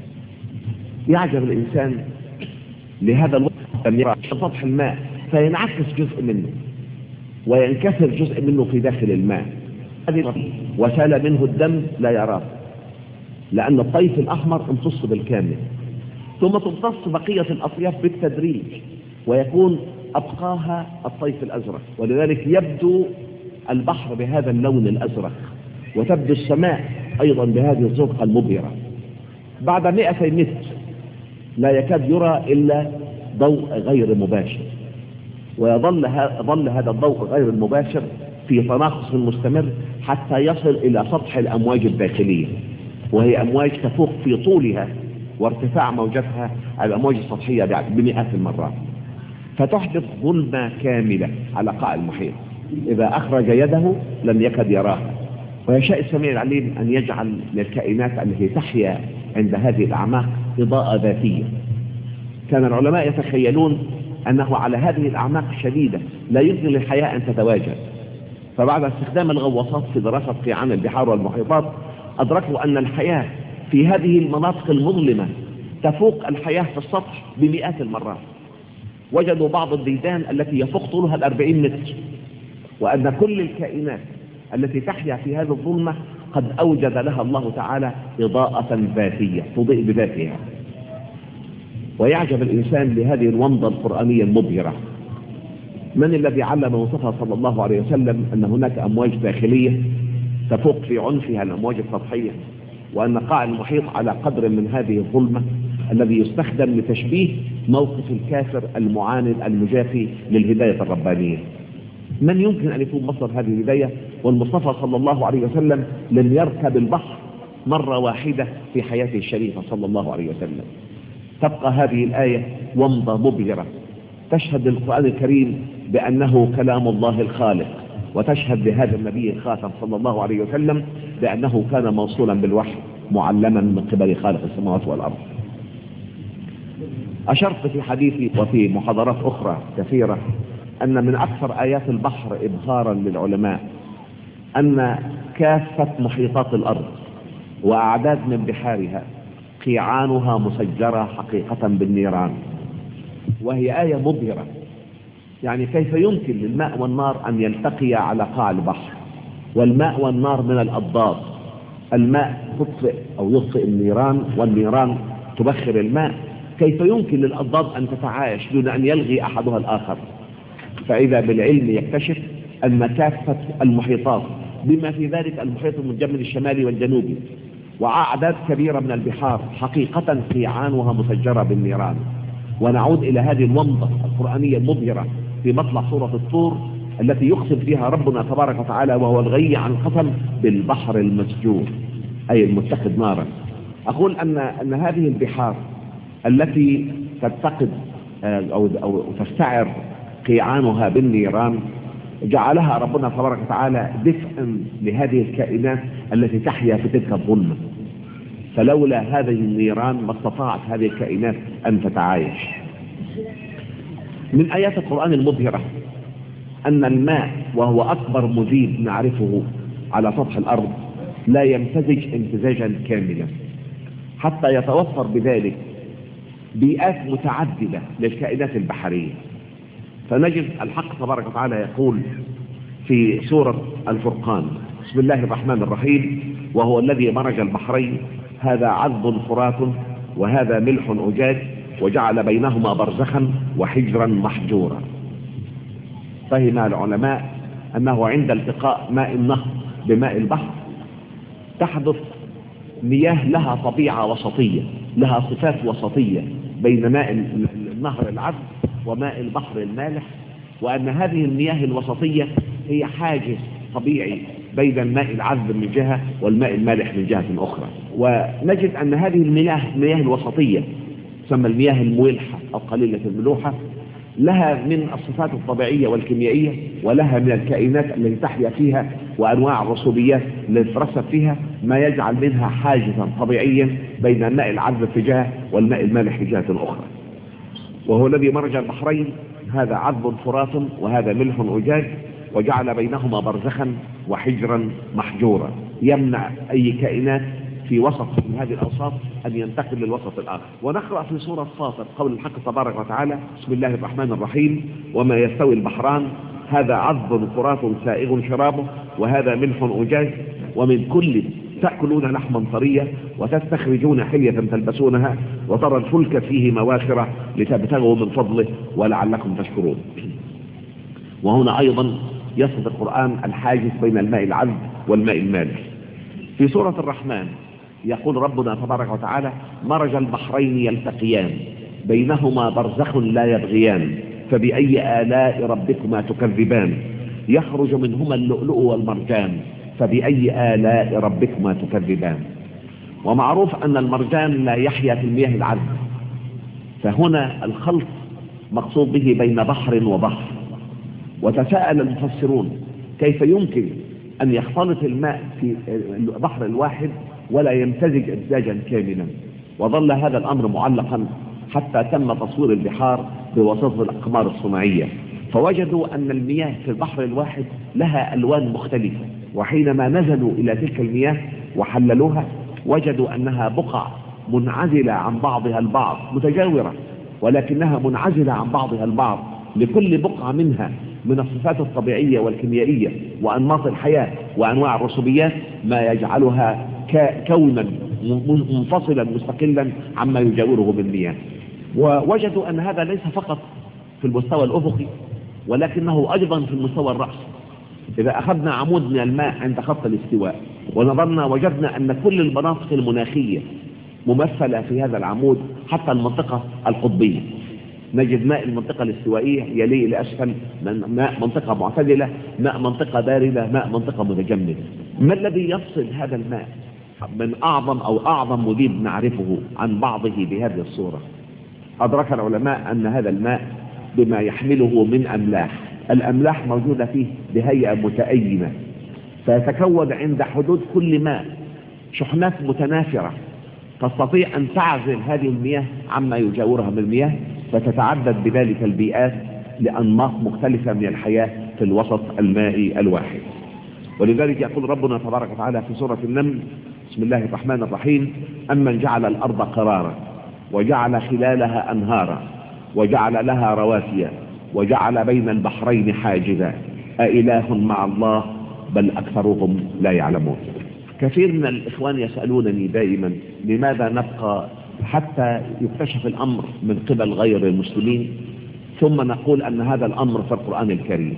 يعجب الإنسان لهذا الوقت أن يرى سطح الماء فينعكس جزء منه وينكسر جزء منه في داخل الماء، وسال منه الدم لا يراه، لأن الطيف الأحمر امتص بالكامل، ثم تمتص بقية الأطياف بالتدريج ويكون أبقاها الطيف الأزرق، ولذلك يبدو البحر بهذا اللون الأزرق، وتبدو السماء أيضا بهذه الزرقة المبهرة. بعد مئتي متر لا يكاد يرى إلا ضوء غير مباشر، ويظل ظل هذا الضوء غير المباشر في تناقص مستمر حتى يصل إلى سطح الأمواج الداخلية، وهي أمواج تفوق في طولها وارتفاع موجتها الأمواج السطحية بمئات المرات، فتحدث ظلمة كاملة على قاع المحيط، إذا أخرج يده لم يكد يراها. ويشاء السميع العليم أن يجعل للكائنات التي تحيا عند هذه الأعماق إضاءة ذاتية. كان العلماء يتخيلون أنه على هذه الأعماق الشديدة لا يمكن للحياة أن تتواجد، فبعد استخدام الغواصات في دراسة قيعان البحار والمحيطات أدركوا أن الحياة في هذه المناطق المظلمة تفوق الحياة في السطح بمئات المرات. وجدوا بعض الديدان التي يفوق طولها الأربعين متر، وأن كل الكائنات التي تحيا في هذه الظلمة قد أوجد لها الله تعالى إضاءة ذاتية تضيء بذاتها. ويعجب الإنسان لهذه الومضة القرآنية المبهرة. من الذي علم وصفه صلى الله عليه وسلم أن هناك أمواج داخلية تفوق في عنفها الأمواج السطحية، وأن قاع المحيط على قدر من هذه الظلمة الذي يستخدم لتشبيه موقف الكافر المعاند المجافي للهداية الربانية؟ من يمكن أن يكون مصدر هذه الهداية والمصطفى صلى الله عليه وسلم لم يركب البحر مرة واحدة في حياته الشريفة صلى الله عليه وسلم. تبقى هذه الآية ومضة مبهرة تشهد القرآن الكريم بأنه كلام الله الخالق، وتشهد بهذا النبي الخاتم صلى الله عليه وسلم بأنه كان موصولا بالوحي معلما من قبل خالق السماوات والأرض. أشرت في حديثي وفي محاضرات أخرى كثيرة أن من أكثر آيات البحر إبهارا للعلماء أن كافة محيطات الأرض وأعداد من بحارها قيعانها مسجرة حقيقة بالنيران، وهي آية مبهرة. يعني كيف يمكن للماء والنار أن يلتقيا على قاع البحر، والماء والنار من الأضداد، الماء تطفئ أو يطفئ النيران والنيران تبخر الماء، كيف يمكن للأضداد أن تتعايش دون أن يلغي أحدها الآخر؟ فإذا بالعلم يكتشف أن كافة المحيطات بما في ذلك المحيط المتجمد الشمالي والجنوبي وأعداد كبيرة من البحار حقيقة قيعانها مسجرة بالنيران. ونعود إلى هذه الومضة القرآنية المبهرة في مطلع سورة الطور التي يقسم فيها ربنا تبارك وتعالى وهو الغني عن القسم بالبحر المسجور أي المتخذ نارا. أقول أن أن هذه البحار التي تتقد أو, أو تستعر قيعانها بالنيران جعلها ربنا تبارك وتعالى دفئا لهذه الكائنات التي تحيا في تلك الظلمة، فلولا هذه النيران ما استطاعت هذه الكائنات أن تتعايش. من آيات القرآن المبهرة أن الماء وهو أكبر مذيب نعرفه على سطح الأرض لا يمتزج امتزاجا كاملا حتى يتوفر بذلك بيئات متعددة للكائنات البحرية. فنجد الحق تبارك وتعالى يقول في سورة الفرقان: بسم الله الرحمن الرحيم: وهو الذي مرج البحرين هذا عذب فرات وهذا ملح أجاج وجعل بينهما برزخا وحجرا محجورا. فهم العلماء أنه عند التقاء ماء النهر بماء البحر تحدث مياه لها طبيعة وسطية، لها صفات وسطية بين ماء النهر العذب وماء البحر المالح، وأن هذه المياه الوسطية هي حاجز طبيعي بين الماء العذب من جهة والماء المالح من جهة أخرى. ونجد أن هذه المياه المياه الوسطية تسمى المياه الملحة أو قليلة الملوحة لها من الصفات الطبيعية والكيميائية، ولها من الكائنات التي تحيا فيها وأنواع الرسوبيات التي تترسب فيها ما يجعل منها حاجزا طبيعيا بين الماء العذب في جهة والماء المالح في جهة أخرى. وهو الذي مرج البحرين هذا عذب فرات وهذا ملح أجاج وجعل بينهما برزخا وحجرا محجورا، يمنع أي كائنات في وسط من هذه الأوساط أن ينتقل للوسط الآخر. ونقرأ في سورة فاطر قول الحق تبارك وتعالى: بسم الله الرحمن الرحيم: وما يستوي البحران هذا عذب فرات سائغ شرابه وهذا ملح أجاج ومن كل تأكلون لحما طريا وتستخرجون حلية تلبسونها وترى الفلك فيه مواخر لتبتغوا من فضله ولعلكم تشكرون. وهنا أيضا يصف القرآن الحاجز بين الماء العذب والماء المالح. في سورة الرحمن يقول ربنا تبارك وتعالى: مرج البحرين يلتقيان بينهما برزخ لا يبغيان فبأي آلاء ربكما تكذبان يخرج منهما اللؤلؤ والمرجان فبأي آلاء ربكما تكذبان. ومعروف أن المرجان لا يحيا في المياه العذبة، فهنا الخلط مقصود به بين بحر وبحر. وتساءل المفسرون كيف يمكن أن يختلط الماء في البحر الواحد ولا يمتزج امتزاجا كاملا، وظل هذا الأمر معلقا حتى تم تصوير البحار بواسطة الأقمار الصناعية، فوجدوا أن المياه في البحر الواحد لها ألوان مختلفة، وحينما نزلوا إلى تلك المياه وحللوها وجدوا أنها بقع منعزلة عن بعضها البعض متجاورة، ولكنها منعزلة عن بعضها البعض، لكل بقعة منها من الصفات الطبيعية والكيميائية وأنماط الحياة وأنواع الرسوبيات ما يجعلها كونا منفصلا مستقلا عما يجاوره من مياه. ووجدوا أن هذا ليس فقط في المستوى الأفقي ولكنه أيضا في المستوى الرأسي. إذا أخذنا عمود من الماء عند خط الاستواء ونظرنا وجدنا أن كل المناطق المناخية ممثلة في هذا العمود حتى المنطقة القطبية، نجد ماء المنطقة الاستوائية يليه لأسفل، ماء منطقة معتدلة، ماء منطقة باردة، ماء منطقة متجمدة. ما الذي يفصل هذا الماء من أعظم أو أعظم مذيب نعرفه عن بعضه بهذه الصورة؟ أدرك العلماء أن هذا الماء بما يحمله من أملاح، الأملاح موجودة فيه بهيئة متأينة، فيتكون عند حدود كل ماء شحنات متناثرة تستطيع أن تعزل هذه المياه عما يجاورها من المياه، فتتعدد بذلك البيئات لأنماط مختلفة من الحياة في الوسط المائي الواحد. ولذلك يقول ربنا تبارك وتعالى في سورة النمل: بسم الله الرحمن الرحيم: أمن جعل الأرض قرارا وجعل خلالها أنهارا وجعل لها رواسي وجعل بين البحرين حاجزا أإله مع الله بل أكثرهم لا يعلمون. كثير من الإخوان يسألونني دائما لماذا نبقى حتى يكتشف الأمر من قبل غير المسلمين ثم نقول أن هذا الأمر في القرآن الكريم؟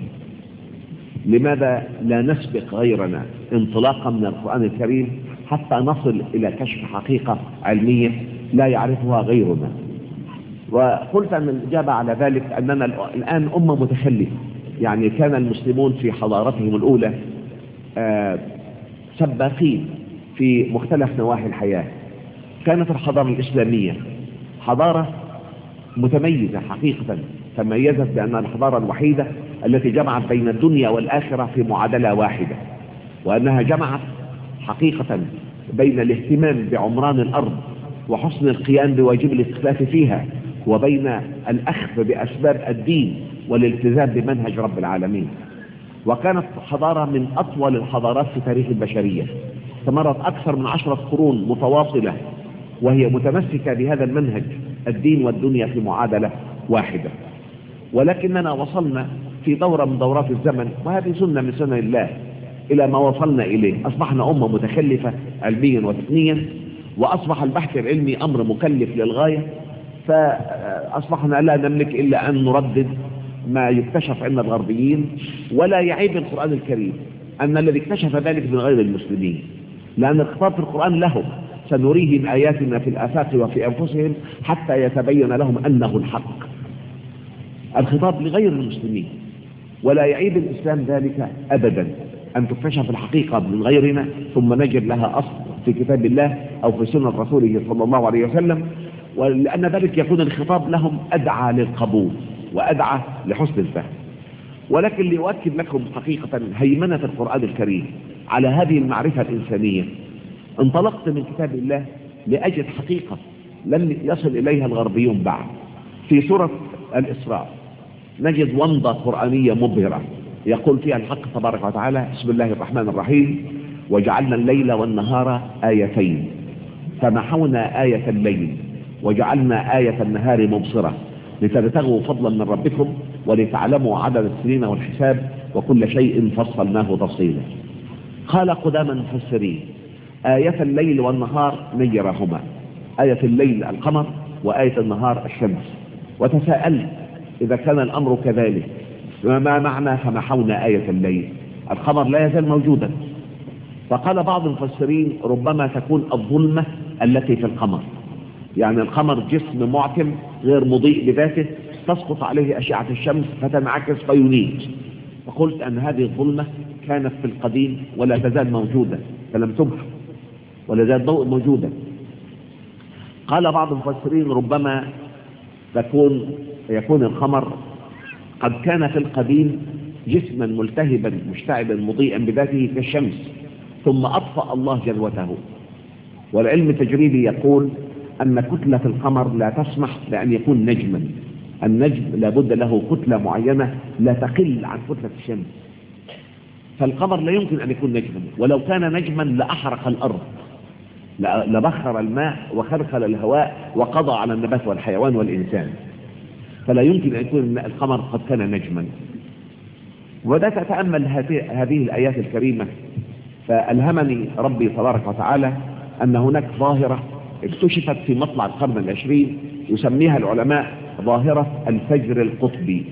لماذا لا نسبق غيرنا انطلاقا من القرآن الكريم حتى نصل إلى كشف حقيقة علمية لا يعرفها غيرنا؟ وقلت أن الإجابة على ذلك أننا الآن أمة متخلفة. يعني كان المسلمون في حضارتهم الأولى آه سباقين في مختلف نواحي الحياة. كانت الحضارة الإسلامية حضارة متميزة حقيقة، تميزت بأنها الحضارة الوحيدة التي جمعت بين الدنيا والآخرة في معادلة واحدة، وأنها جمعت حقيقة بين الاهتمام بعمران الأرض وحسن القيام بواجب الاستخلاف فيها، وبين الأخذ بأسباب الدين والالتزام بمنهج رب العالمين. وكانت حضارة من أطول الحضارات في تاريخ البشرية، استمرت أكثر من عشرة قرون متواصلة وهي متمسكة بهذا المنهج، الدين والدنيا في معادلة واحدة. ولكننا وصلنا في دورة من دورات الزمن، وهذه سنة من سنن الله، إلى ما وصلنا إليه. أصبحنا أمة متخلفة علميا وتقنيا، وأصبح البحث العلمي أمر مكلف للغاية، فأصبحنا لا نملك إلا أن نردد ما يكتشف عند الغربيين. ولا يعيب القرآن الكريم أن الذي اكتشف ذلك من غير المسلمين، لأن الخطاب في القرآن لهم: سنريهم آياتنا في الآفاق وفي أنفسهم حتى يتبين لهم أنه الحق. الخطاب لغير المسلمين. ولا يعيب الإسلام ذلك أبدا أن تكتشف الحقيقة من غيرنا ثم نجد لها أصل في كتاب الله أو في سنة رسوله صلى الله عليه وسلم، ولأن ذلك يكون الخطاب لهم أدعى للقبول وأدعى لحسن الفهم. ولكن لأؤكد لكم حقيقة هيمنة القرآن الكريم على هذه المعرفة الإنسانية، انطلقت من كتاب الله لأجد حقيقة لم يصل إليها الغربيون بعد. في سورة الإسراء نجد ومضة قرآنية مبهرة يقول فيها الحق تبارك وتعالى: بسم الله الرحمن الرحيم: وجعلنا الليل والنهار آيتين فمحونا آية الليل وجعلنا آية النهار مبصرة لتبتغوا فضلا من ربكم ولتعلموا عدد السنين والحساب وكل شيء فصلناه تفصيلا. قال قدام المفسرين: آية الليل والنهار نيرهما، آية الليل القمر وآية النهار الشمس. وتساءلت إذا كان الأمر كذلك ما معنى فمحونا آية الليل؟ القمر لا يزال موجودا. فقال بعض المفسرين: ربما تكون الظلمة التي في القمر، يعني القمر جسم معتم غير مضيء بذاته، تسقط عليه أشعة الشمس فتنعكس فينير. فقلت أن هذه الظلمة كانت في القديم ولا تزال موجودة، فلم تمحى ولا زال ضوء موجودة. قال بعض المفسرين: ربما تكون يكون القمر قد كان في القديم جسما ملتهبا مشتعلا مضيئا بذاته كالشمس، ثم أطفأ الله جلوته. والعلم التجريبي يقول أن كتلة القمر لا تسمح بأن يكون نجما. النجم لابد له كتلة معينة لا تقل عن كتلة الشمس، فالقمر لا يمكن أن يكون نجما. ولو كان نجما لأحرق الأرض، لبخر الماء وخلخل الهواء وقضى على النبات والحيوان والإنسان، فلا يمكن أن يكون القمر قد كان نجما. وبدأت أتأمل هذه الآيات الكريمة فألهمني ربي تبارك وتعالى أن هناك ظاهرة اكتشفت في مطلع القرن العشرين يسميها العلماء ظاهرة الفجر القطبي.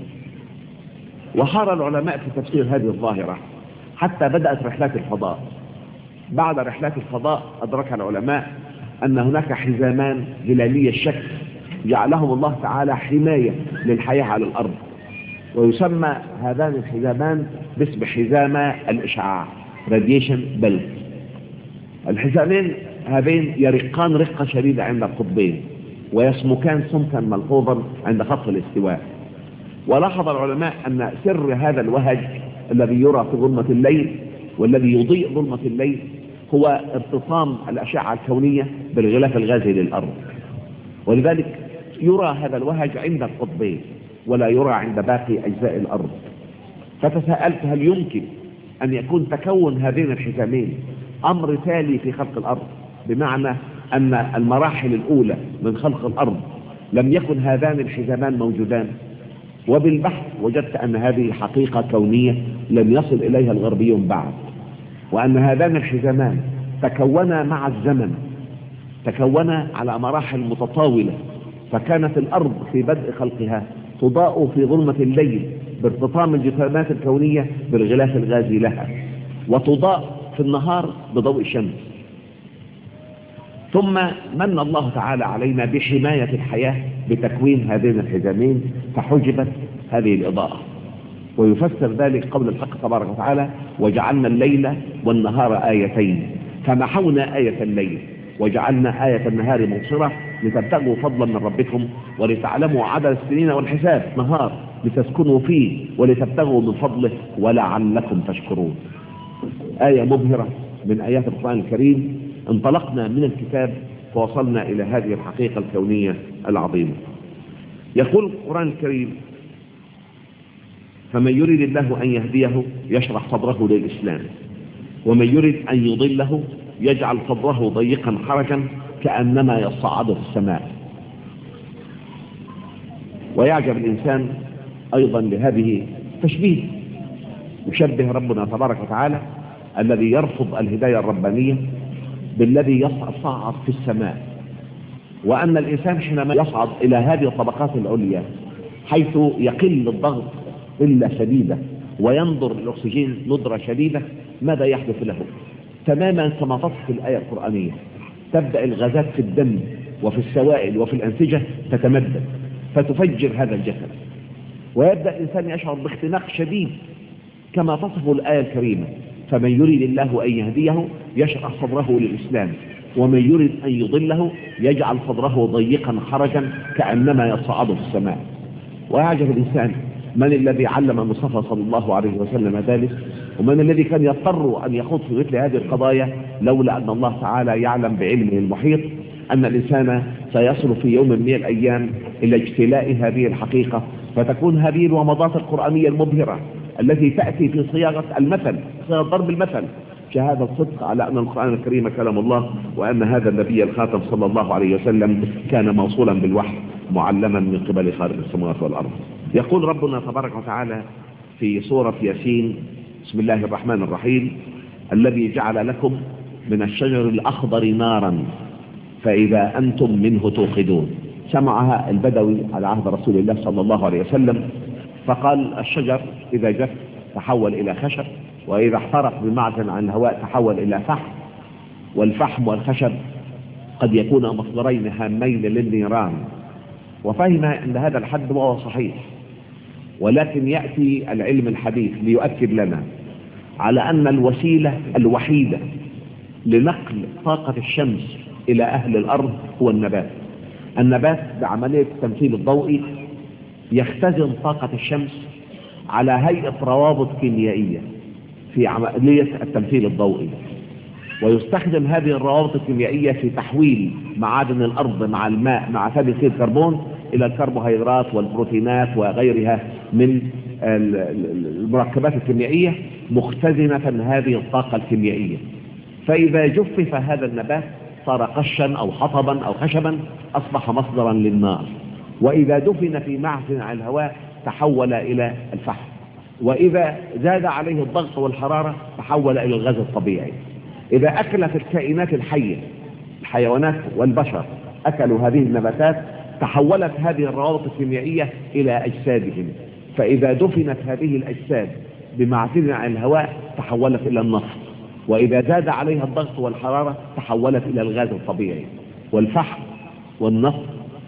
وحار العلماء في تفسير هذه الظاهرة حتى بدأت رحلات الفضاء. بعد رحلات الفضاء أدرك العلماء أن هناك حزامان هلالية الشكل جعلهم الله تعالى حماية للحياة على الأرض. ويسمى هذان الحزامان باسم حزام الإشعاع radiation belt. الحزامين هذين يرقان رقة شديدة عند القطبين ويسمكان سمكا ملحوظا عند خط الاستواء. ولاحظ العلماء أن سر هذا الوهج الذي يرى في ظلمة الليل والذي يضيء ظلمة الليل هو ارتطام الأشعة الكونية بالغلاف الغازي للأرض، ولذلك يرى هذا الوهج عند القطبين ولا يرى عند باقي أجزاء الأرض. فتساءلت هل يمكن أن يكون تكون هذين الحزامين أمر تالي في خلق الأرض، بمعنى أن المراحل الأولى من خلق الأرض لم يكن هذان الحزامان موجودان؟ وبالبحث وجدت أن هذه حقيقة كونية لم يصل إليها الغربيون بعد، وأن هذان الحزامان تكونا مع الزمن، تكونا على مراحل متطاولة. فكانت الأرض في بدء خلقها تضاء في ظلمة الليل بارتطام الجسيمات الكونية بالغلاف الغازي لها، وتضاء في النهار بضوء الشمس. ثم من الله تعالى علينا بحماية الحياة بتكوين هذين الحزامين فحجبت هذه الإضاءة. ويفسر ذلك قول الحق تبارك وتعالى: وجعلنا الليل والنهار آيتين فمحونا آية الليل وجعلنا آية النهار مبصرة لتبتغوا فضلا من ربكم ولتعلموا عدد السنين والحساب نهار لتسكنوا فيه ولتبتغوا من فضله ولعلكم تشكرون. آية مبهرة من آيات القرآن الكريم. انطلقنا من الكتاب فوصلنا إلى هذه الحقيقة الكونية العظيمة. يقول القرآن الكريم: فمن يريد الله أن يهديه يشرح صدره للإسلام ومن يريد أن يضله يجعل صدره ضيقا حرجا كأنما يصعد في السماء. ويعجب الإنسان أيضا لهذه تشبيه. يشبه ربنا تبارك وتعالى الذي يرفض الهداية الربانية بالذي يصعد في السماء، وأن الإنسان حينما يصعد إلى هذه الطبقات العليا حيث يقل الضغط قلة شديدة وينظر الأكسجين ندرة شديدة، ماذا يحدث له؟ تماما كما تصف الآية القرآنية، تبدأ الغازات في الدم وفي السوائل وفي الأنسجة تتمدد فتفجر هذا الجسد، ويبدأ الإنسان يشعر باختناق شديد كما تصف الآية الكريمة: فمن يريد الله أن يهديه يشرح صدره للإسلام ومن يريد أن يضله يجعل صدره ضيقا حرجا كأنما يصعد في السماء. ويعجب الإنسان من الذي علم المصطفى صلى الله عليه وسلم ذلك، ومن الذي كان يضطر أن يخوض في مثل هذه القضايا لولا أن الله تعالى يعلم بعلمه المحيط أن الإنسان سيصل في يوم من الأيام إلى اجتلاء هذه الحقيقة، فتكون هذه الومضات القرآنية المبهرة التي تأتي في صياغة المثل، صياغة ضرب المثل، شهادة صدق على أن القرآن الكريم كلام الله، وأن هذا النبي الخاتم صلى الله عليه وسلم كان موصولا بالوحي معلما من قبل خالق السماوات والأرض. يقول ربنا تبارك وتعالى في سورة ياسين: بسم الله الرحمن الرحيم: الذي جعل لكم من الشجر الأخضر نارا فإذا أنتم منه توقدون. سمعها البدوي على عهد رسول الله صلى الله عليه وسلم، فقال: الشجر إذا جف تحول إلى خشب، وإذا احترق بمعزل عن الهواء تحول إلى فحم، والفحم والخشب قد يكون مصدرين هامين للنيران. وفهم عند هذا الحد وهو صحيح، ولكن يأتي العلم الحديث ليؤكد لنا على أن الوسيلة الوحيدة لنقل طاقة الشمس إلى أهل الأرض هو النبات. النبات بعملية التمثيل الضوئي يختزن طاقة الشمس على هيئة روابط كيميائية في عملية التمثيل الضوئي، ويستخدم هذه الروابط الكيميائية في تحويل معادن الأرض مع الماء مع ثاني أكسيد الكربون إلى الكربوهيدرات والبروتينات وغيرها من المركبات الكيميائية مختزنة هذه الطاقة الكيميائية. فإذا جفف هذا النبات صار قشا أو حطبا أو خشبا أصبح مصدرا للنار، وإذا دفن في معزن عن الهواء تحول إلى الفحم، وإذا زاد عليه الضغط والحرارة تحول إلى الغاز الطبيعي. إذا أكلت الكائنات الحية الحيوانات والبشر أكلوا هذه النباتات تحولت هذه الروابط الكيميائية إلى أجسادهم، فإذا دفنت هذه الأجساد بمعزل عن الهواء تحولت إلى النفط، وإذا زاد عليها الضغط والحرارة تحولت إلى الغاز الطبيعي. والفحم والنفط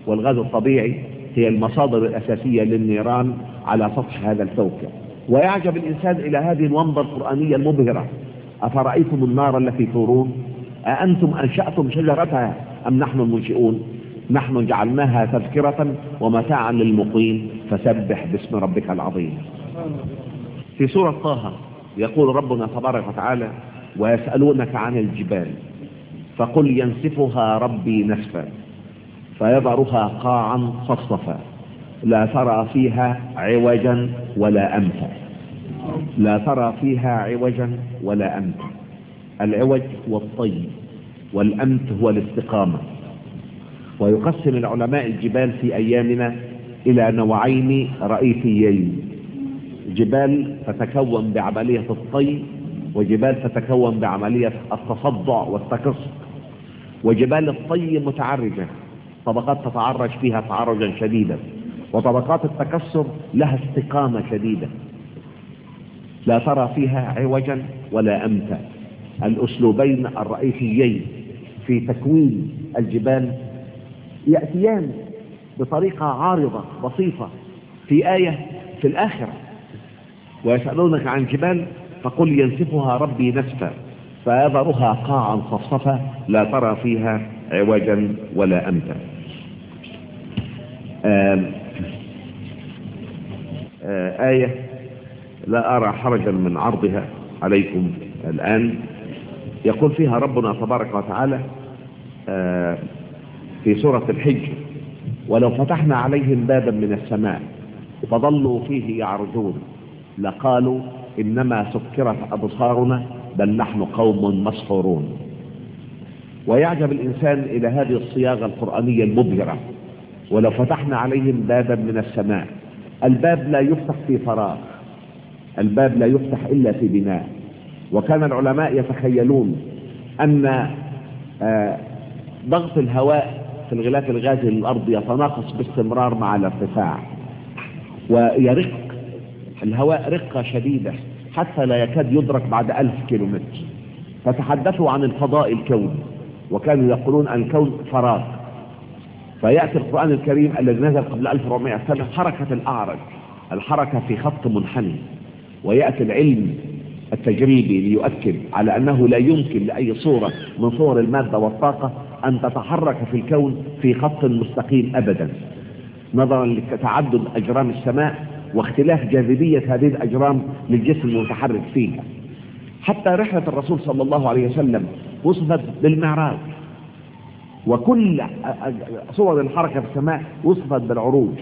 والغاز الطبيعي هي المصادر الأساسية للنيران على سطح هذا الكوكب. ويعجب الإنسان إلى هذه الومضة القرآنية المبهرة: أفرأيتم النار التي تورون أأنتم أنشأتم شجرتها أم نحن المنشئون نحن جعلناها تذكرة ومتاعا للمقيم فسبح باسم ربك العظيم. في سورة طه يقول ربنا تبارك وتعالى: ويسألونك عن الجبال فقل ينسفها ربي نسفا فيذرها قاعا صفصفا لا ترى فيها عوجا ولا أمتا. لا ترى فيها عوجا ولا أمتا. العوج هو الطي والأمت هو الاستقامة. ويقسم العلماء الجبال في أيامنا إلى نوعين رئيسيين: جبال تتكون بعملية الطي، وجبال تتكون بعملية التصدع والتكسر. وجبال الطي متعرجة، طبقات تتعرج فيها تعرجا شديدا، وطبقات التكسر لها استقامة شديدة لا ترى فيها عوجا ولا أمتا. الأسلوبين الرئيسيين في تكوين الجبال يأتيان بطريقة عارضة بسيطة في آية في الآخرة: ويسألونك عن جبال فقل ينسفها ربي نسفا فيذرها قاعا صفصفا لا ترى فيها عوجا ولا أمتا. آه آه آية لا أرى حرجا من عرضها عليكم الآن. يقول فيها ربنا تبارك وتعالى آه في سورة الحج: ولو فتحنا عليهم بابا من السماء فظلوا فيه يعرجون لقالوا إنما سكرت أبصارنا بل نحن قوم مسحورون. ويعجب الإنسان إلى هذه الصياغة القرآنية المبهرة: ولو فتحنا عليهم بابا من السماء. الباب لا يفتح في فراغ، الباب لا يفتح إلا في بناء. وكان العلماء يتخيلون أن آه ضغط الهواء في الغلاف الغازي للأرض يتناقص باستمرار مع الارتفاع، ويرق الهواء رقة شديدة حتى لا يكاد يدرك بعد ألف كيلومتر. فتحدثوا عن الفضاء الكوني وكانوا يقولون أن الكون فراغ. فيأتي القرآن الكريم الذي نزل قبل ألف وأربعمائة سنة حركة الأعرج، الحركة في خط منحني. ويأتي العلم التجريبي ليؤكد على أنه لا يمكن لأي صورة من صور المادة والطاقة أن تتحرك في الكون في خط مستقيم أبدا، نظرا لتعدد أجرام السماء واختلاف جاذبية هذه الأجرام للجسم المتحرك فيها. حتى رحلة الرسول صلى الله عليه وسلم وصفت بالمعراج، وكل صور الحركة في السماء وصفت بالعروج.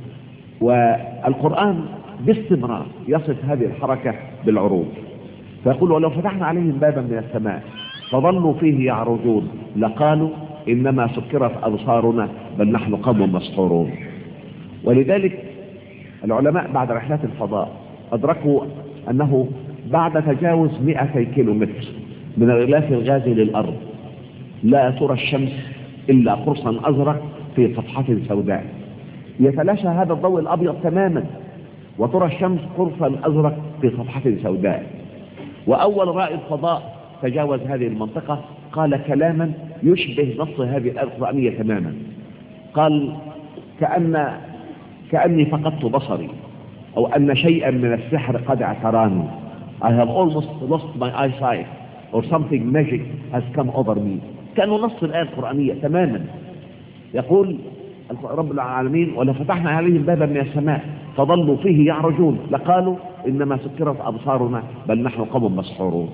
والقرآن باستمرار يصف هذه الحركة بالعروج. فيقول: ولو فتحنا عليهم بابا من السماء فظلوا فيه يعرجون لقالوا إنما سكرت أبصارنا بل نحن قوم مسحورون. ولذلك العلماء بعد رحلات الفضاء أدركوا أنه بعد تجاوز مئتي كيلو متر من الغلاف الغازي للأرض لا ترى الشمس إلا قرصا أزرق في صفحة سوداء. يتلاشى هذا الضوء الأبيض تماما وترى الشمس قرصا أزرق في صفحة سوداء. وأول رائد فضاء تجاوز هذه المنطقة قال كلاما يشبه نص هذه الآية القرآنية تماما. قال: كأن كأني فقدت بصري، أو أن شيئا من السحر قد اعتراني. I have almost lost my eyesight or something magic has come over me. كأنه نص الآية القرآنية تماما. يقول رب العالمين: ولو فتحنا عليهم بابا من السماء فظلوا فيه يعرجون لقالوا إنما سكرت أبصارنا بل نحن قوم مسحورون.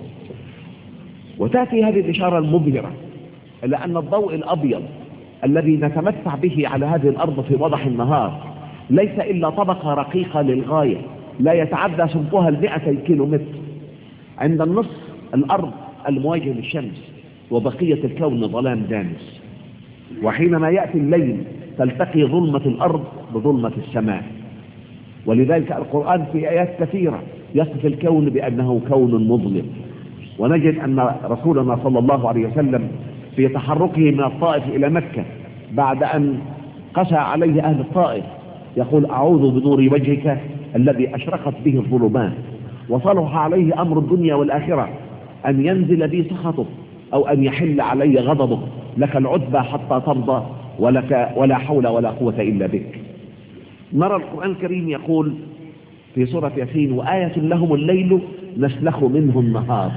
وتأتي هذه الإشارة المبهرة إلى أن الضوء الأبيض الذي نتمتع به على هذه الأرض في وضح النهار ليس إلا طبقة رقيقة للغاية لا يتعدى سمكها المئتي كيلو متر. عند النصف الأرض المواجه للشمس وبقية الكون ظلام دامس. وحينما يأتي الليل تلتقي ظلمة الأرض بظلمة السماء. ولذلك القرآن في آيات كثيرة يصف الكون بأنه كون مظلم. ونجد أن رسولنا صلى الله عليه وسلم في تحركه من الطائف إلى مكة بعد أن قسى عليه أهل الطائف يقول: أعوذ بنور وجهك الذي أشرقت به الظلمات وصلح عليه أمر الدنيا والآخرة أن ينزل بي سخطك أو أن يحل علي غضبك، لك العتبى حتى ترضى ولك ولا حول ولا قوة إلا بك. نرى القرآن الكريم يقول في سورة ياسين: وآية لهم الليل نسلخ منه النهار،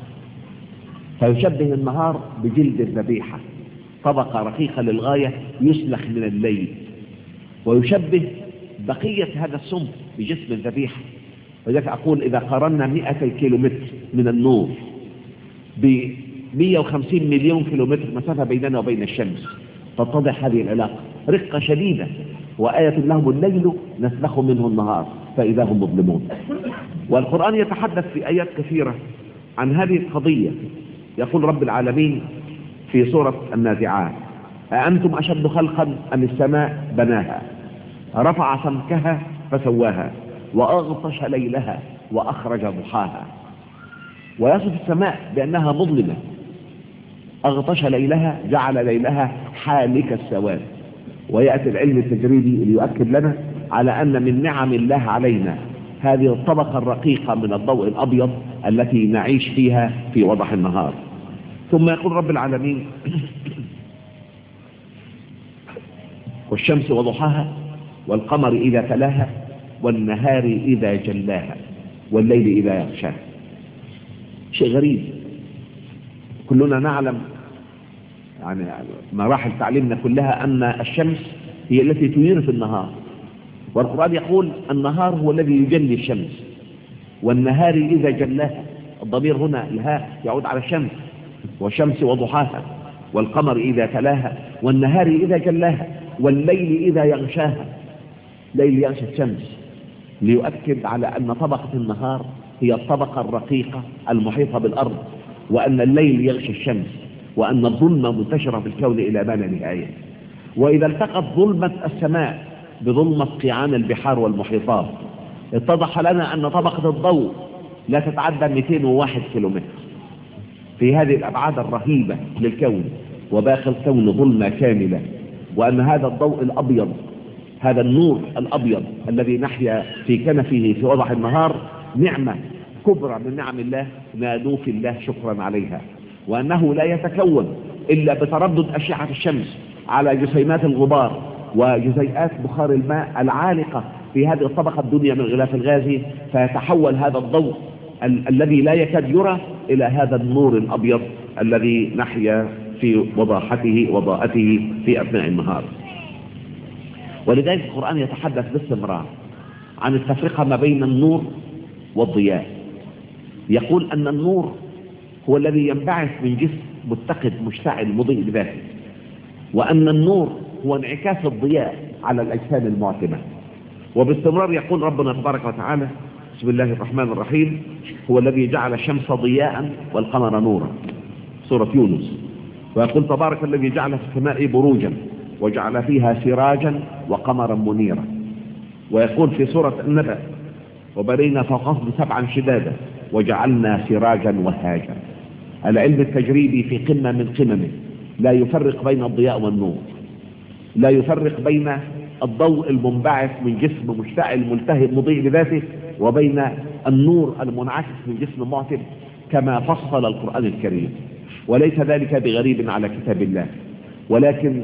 فيشبه النهار بجلد الذبيحة، طبقة رقيقة للغاية يسلخ من الليل، ويشبه بقية هذا السم بجسم الذبيحة. ولذلك أقول إذا قارنا مئة كيلومتر من النور ب مئة وخمسين مليون كيلومتر مسافة بيننا وبين الشمس تتضح هذه العلاقة، رقة شديدة. وآية لهم الليل نسلخ منه النهار فإذا هم مظلمون. والقرآن يتحدث في آيات كثيرة عن هذه القضية. يقول رب العالمين في سورة النازعات: أأنتم أشد خلقا أم السماء بناها رفع سمكها فسواها وأغطش ليلها وأخرج ضحاها. ويصف السماء بأنها مظلمة، أغطش ليلها جعل ليلها حالك السواد. ويأتي العلم التجريبي ليؤكد لنا على أن من نعم الله علينا هذه الطبقة الرقيقة من الضوء الأبيض التي نعيش فيها في وضح النهار. ثم يقول رب العالمين: والشمس وضحاها والقمر إذا تلاها والنهار إذا جلاها والليل إذا يغشاها. شيء غريب، كلنا نعلم يعني مراحل تعليمنا كلها أن الشمس هي التي تنير في النهار، والقرآن يقول النهار هو الذي يجلي الشمس، والنهار إذا جلاها. الضمير هنا الهاء يعود على الشمس، والشمس وضحاها والقمر إذا تلاها والنهار إذا جلاها والليل إذا يغشاها. ليل يغشى الشمس ليؤكد على أن طبقة النهار هي الطبقة الرقيقة المحيطة بالأرض، وأن الليل يغشى الشمس، وأن الظلمة منتشرة في الكون إلى ما لا نهاية. وإذا التقت ظلمة السماء بظلمة قيعان البحار والمحيطات اتضح لنا أن طبقة الضوء لا تتعدى مئتين وواحد كيلومتر في هذه الأبعاد الرهيبة للكون، وباقي الكون ظلمة كاملة. وأن هذا الضوء الأبيض، هذا النور الأبيض الذي نحيا في كنفه في وضح النهار نعمة كبرى من نعم الله نادوك الله شكرا عليها، وأنه لا يتكون إلا بتردد أشعة الشمس على جسيمات الغبار وجزيئات بخار الماء العالقة في هذه الطبقة الدنيا من غلاف الغاز، فيتحول هذا الضوء ال الذي لا يكاد يرى إلى هذا النور الأبيض الذي نحيا في وضاحته وضاءته في أثناء النهار. ولذلك القرآن يتحدث باستمرار عن التفرقة ما بين النور والضياء. يقول أن النور هو الذي ينبعث من جسم متقد مشتعل مضيء بذاته، وأن النور هو انعكاس الضياء على الأجسام المعتمة. وباستمرار يقول ربنا تبارك وتعالى: بسم الله الرحمن الرحيم: هو الذي جعل الشمس ضياء والقمر نورا، سورة يونس. ويقول تبارك الذي جعل في السماء بروجا وجعل فيها سراجا وقمرا منيرا. ويقول في سورة النبأ: وبنينا فوقهم سبعا شدادا وجعلنا سراجا وهاجا. العلم التجريبي في قمة من قممه لا يفرق بين الضياء والنور، لا يفرق بين الضوء المنبعث من جسم مشتعل ملتهب مضيء بذاته وبين النور المنعكس من جسم معتم كما فصل القرآن الكريم. وليس ذلك بغريب على كتاب الله، ولكن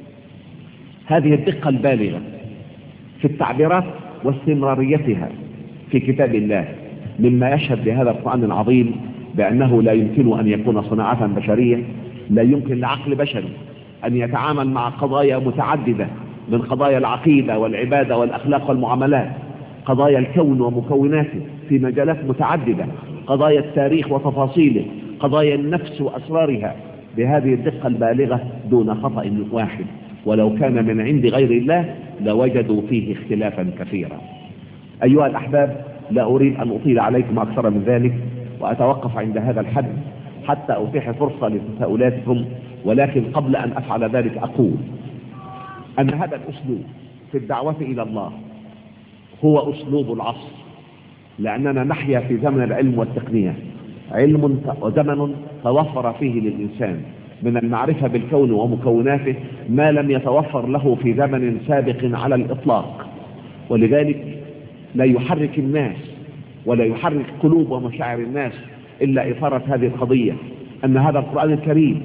هذه الدقة البالغة في التعبيرات واستمراريتها في كتاب الله مما يشهد بهذا القرآن العظيم بأنه لا يمكن أن يكون صناعة بشرية، لا يمكن لعقل بشري أن يتعامل مع قضايا متعددة من قضايا العقيدة والعبادة والأخلاق والمعاملات، قضايا الكون ومكوناته في مجالات متعددة، قضايا التاريخ وتفاصيله، قضايا النفس وأسرارها، بهذه الدقة البالغة دون خطأ واحد. ولو كان من عند غير الله لوجدوا فيه اختلافا كثيرا. أيها الأحباب، لا أريد أن أطيل عليكم أكثر من ذلك وأتوقف عند هذا الحد حتى أتيح فرصة لتساؤلاتكم، ولكن قبل أن أفعل ذلك أقول أن هذا الأسلوب في الدعوة إلى الله هو أسلوب العصر، لأننا نحيا في زمن العلم والتقنية، علم وزمن توفر فيه للإنسان من المعرفة بالكون ومكوناته ما لم يتوفر له في زمن سابق على الإطلاق. ولذلك لا يحرك الناس ولا يحرك قلوب ومشاعر الناس إلا إثارة هذه القضية، أن هذا القرآن الكريم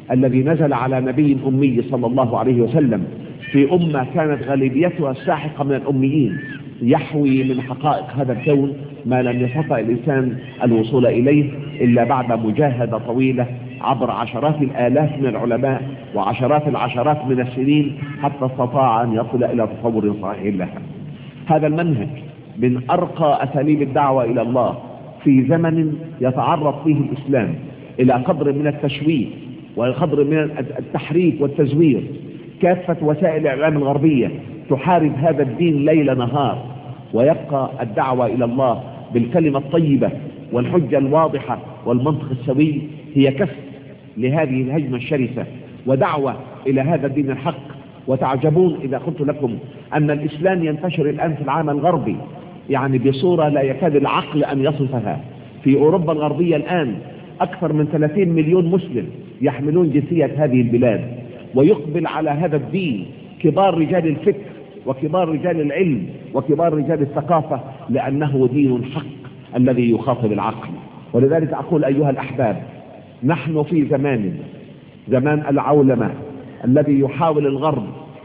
الذي نزل على نبي أمي صلى الله عليه وسلم في أمة كانت غالبيتها الساحقة من الأميين، يحوي من حقائق هذا الكون ما لم يستطع الإنسان الوصول إليه إلا بعد مجاهدة طويلة عبر عشرات الآلاف من العلماء وعشرات العشرات من السنين حتى استطاع أن يصل إلى تصور صحيح لها. هذا المنهج من أرقى أساليب الدعوة إلى الله في زمن يتعرض فيه الإسلام إلى قدر من التشويه وقدر من التحريف والتزوير. كافة وسائل الإعلام الغربية تحارب هذا الدين ليل نهار، ويبقى الدعوة إلى الله بالكلمة الطيبة والحجة الواضحة والمنطق السوي هي كسر لهذه الهجمة الشرسة ودعوة إلى هذا الدين الحق. وتعجبون إذا قلت لكم أن الإسلام ينتشر الآن في العالم الغربي يعني بصورة لا يكاد العقل أن يصفها. في أوروبا الغربية الآن أكثر من ثلاثين مليون مسلم يحملون جنسية هذه البلاد، ويقبل على هذا الدين كبار رجال الفكر وكبار رجال العلم وكبار رجال الثقافة، لأنه دين حق الذي يخاطب العقل. ولذلك أقول أيها الأحباب، نحن في زمان زمان العولمة الذي يحاول الغرب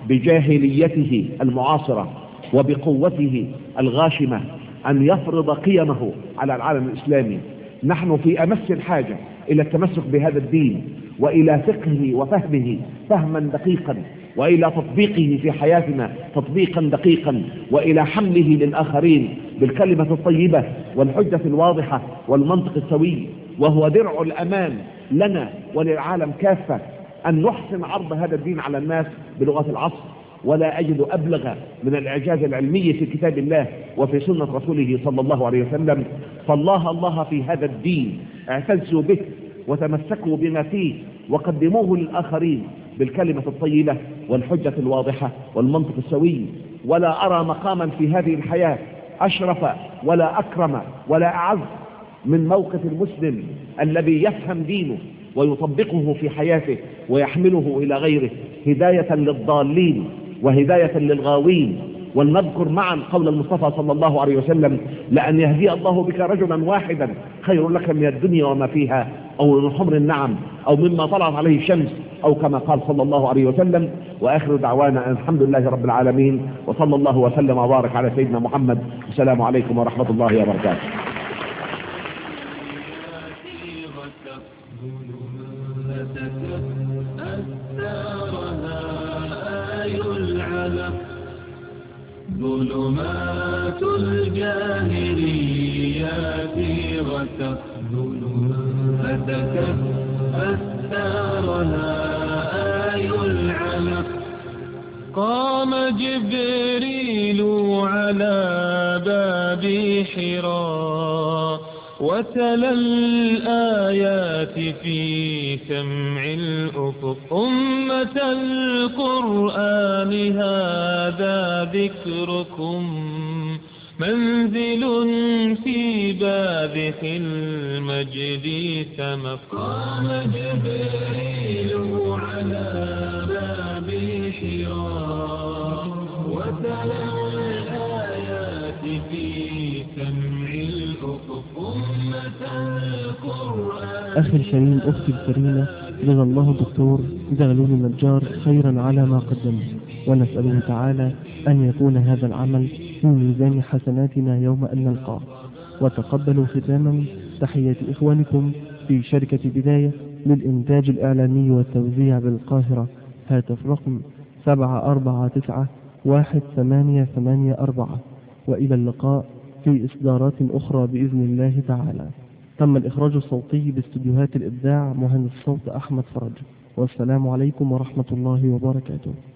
بجاهليته المعاصرة وبقوته الغاشمة أن يفرض قيمه على العالم الإسلامي. نحن في أمس الحاجة إلى التمسك بهذا الدين وإلى فقهه وفهمه فهما دقيقا، وإلى تطبيقه في حياتنا تطبيقا دقيقا، وإلى حمله للآخرين بالكلمة الطيبة والحجة الواضحة والمنطق السوي، وهو درع الأمان لنا وللعالم كافة أن نحسن عرض هذا الدين على الناس بلغة العصر. ولا أجد أبلغ من الإعجاز العلمي في كتاب الله وفي سنة رسوله صلى الله عليه وسلم. فالله الله في هذا الدين، اعتزوا به وتمسكوا بما فيه وقدموه للآخرين بالكلمة الطيبة والحجة الواضحة والمنطق السوي. ولا أرى مقاما في هذه الحياة أشرف ولا أكرم ولا أعز من موقف المسلم الذي يفهم دينه ويطبقه في حياته ويحمله إلى غيره هداية للضالين وهداية للغاوين. ولنذكر معا قول المصطفى صلى الله عليه وسلم: لأن يهدي الله بك رجلا واحدا خير لك من الدنيا وما فيها، أو من حمر النعم، أو مما طلعت عليه الشمس، أو كما قال صلى الله عليه وسلم. وآخر دعوانا أن الحمد لله رب العالمين، وصلى الله وسلم وبارك على سيدنا محمد. السلام عليكم ورحمة الله وبركاته. ظلمات الجاهليات وتخذل فتكت أستارها آي العلق. قام جبريل على باب حراء وتلا الآيات في سمع الأفق. أمة القرآن هذا ذكركم منزل في باذخ المجد سمق. قام جبريل على باب حراء وتلا الآيات في سمع الأفق. أخي الكريم، أختي الكريمة، جزا الله الدكتور زغلول النجار خيرا على ما قدم، ونسأله تعالى أن يكون هذا العمل في ميزان حسناتنا يوم أن نلقاه. وتقبلوا ختاما تحية إخوانكم في شركة بداية للإنتاج الإعلامي والتوزيع بالقاهرة. هاتف رقم سبعة أربعة تسعة واحد ثمانية ثمانية أربعة. وإلى اللقاء في إصدارات أخرى بإذن الله تعالى. تم الإخراج الصوتي باستديوهات الإبداع، مهندس الصوت أحمد فرج. والسلام عليكم ورحمة الله وبركاته.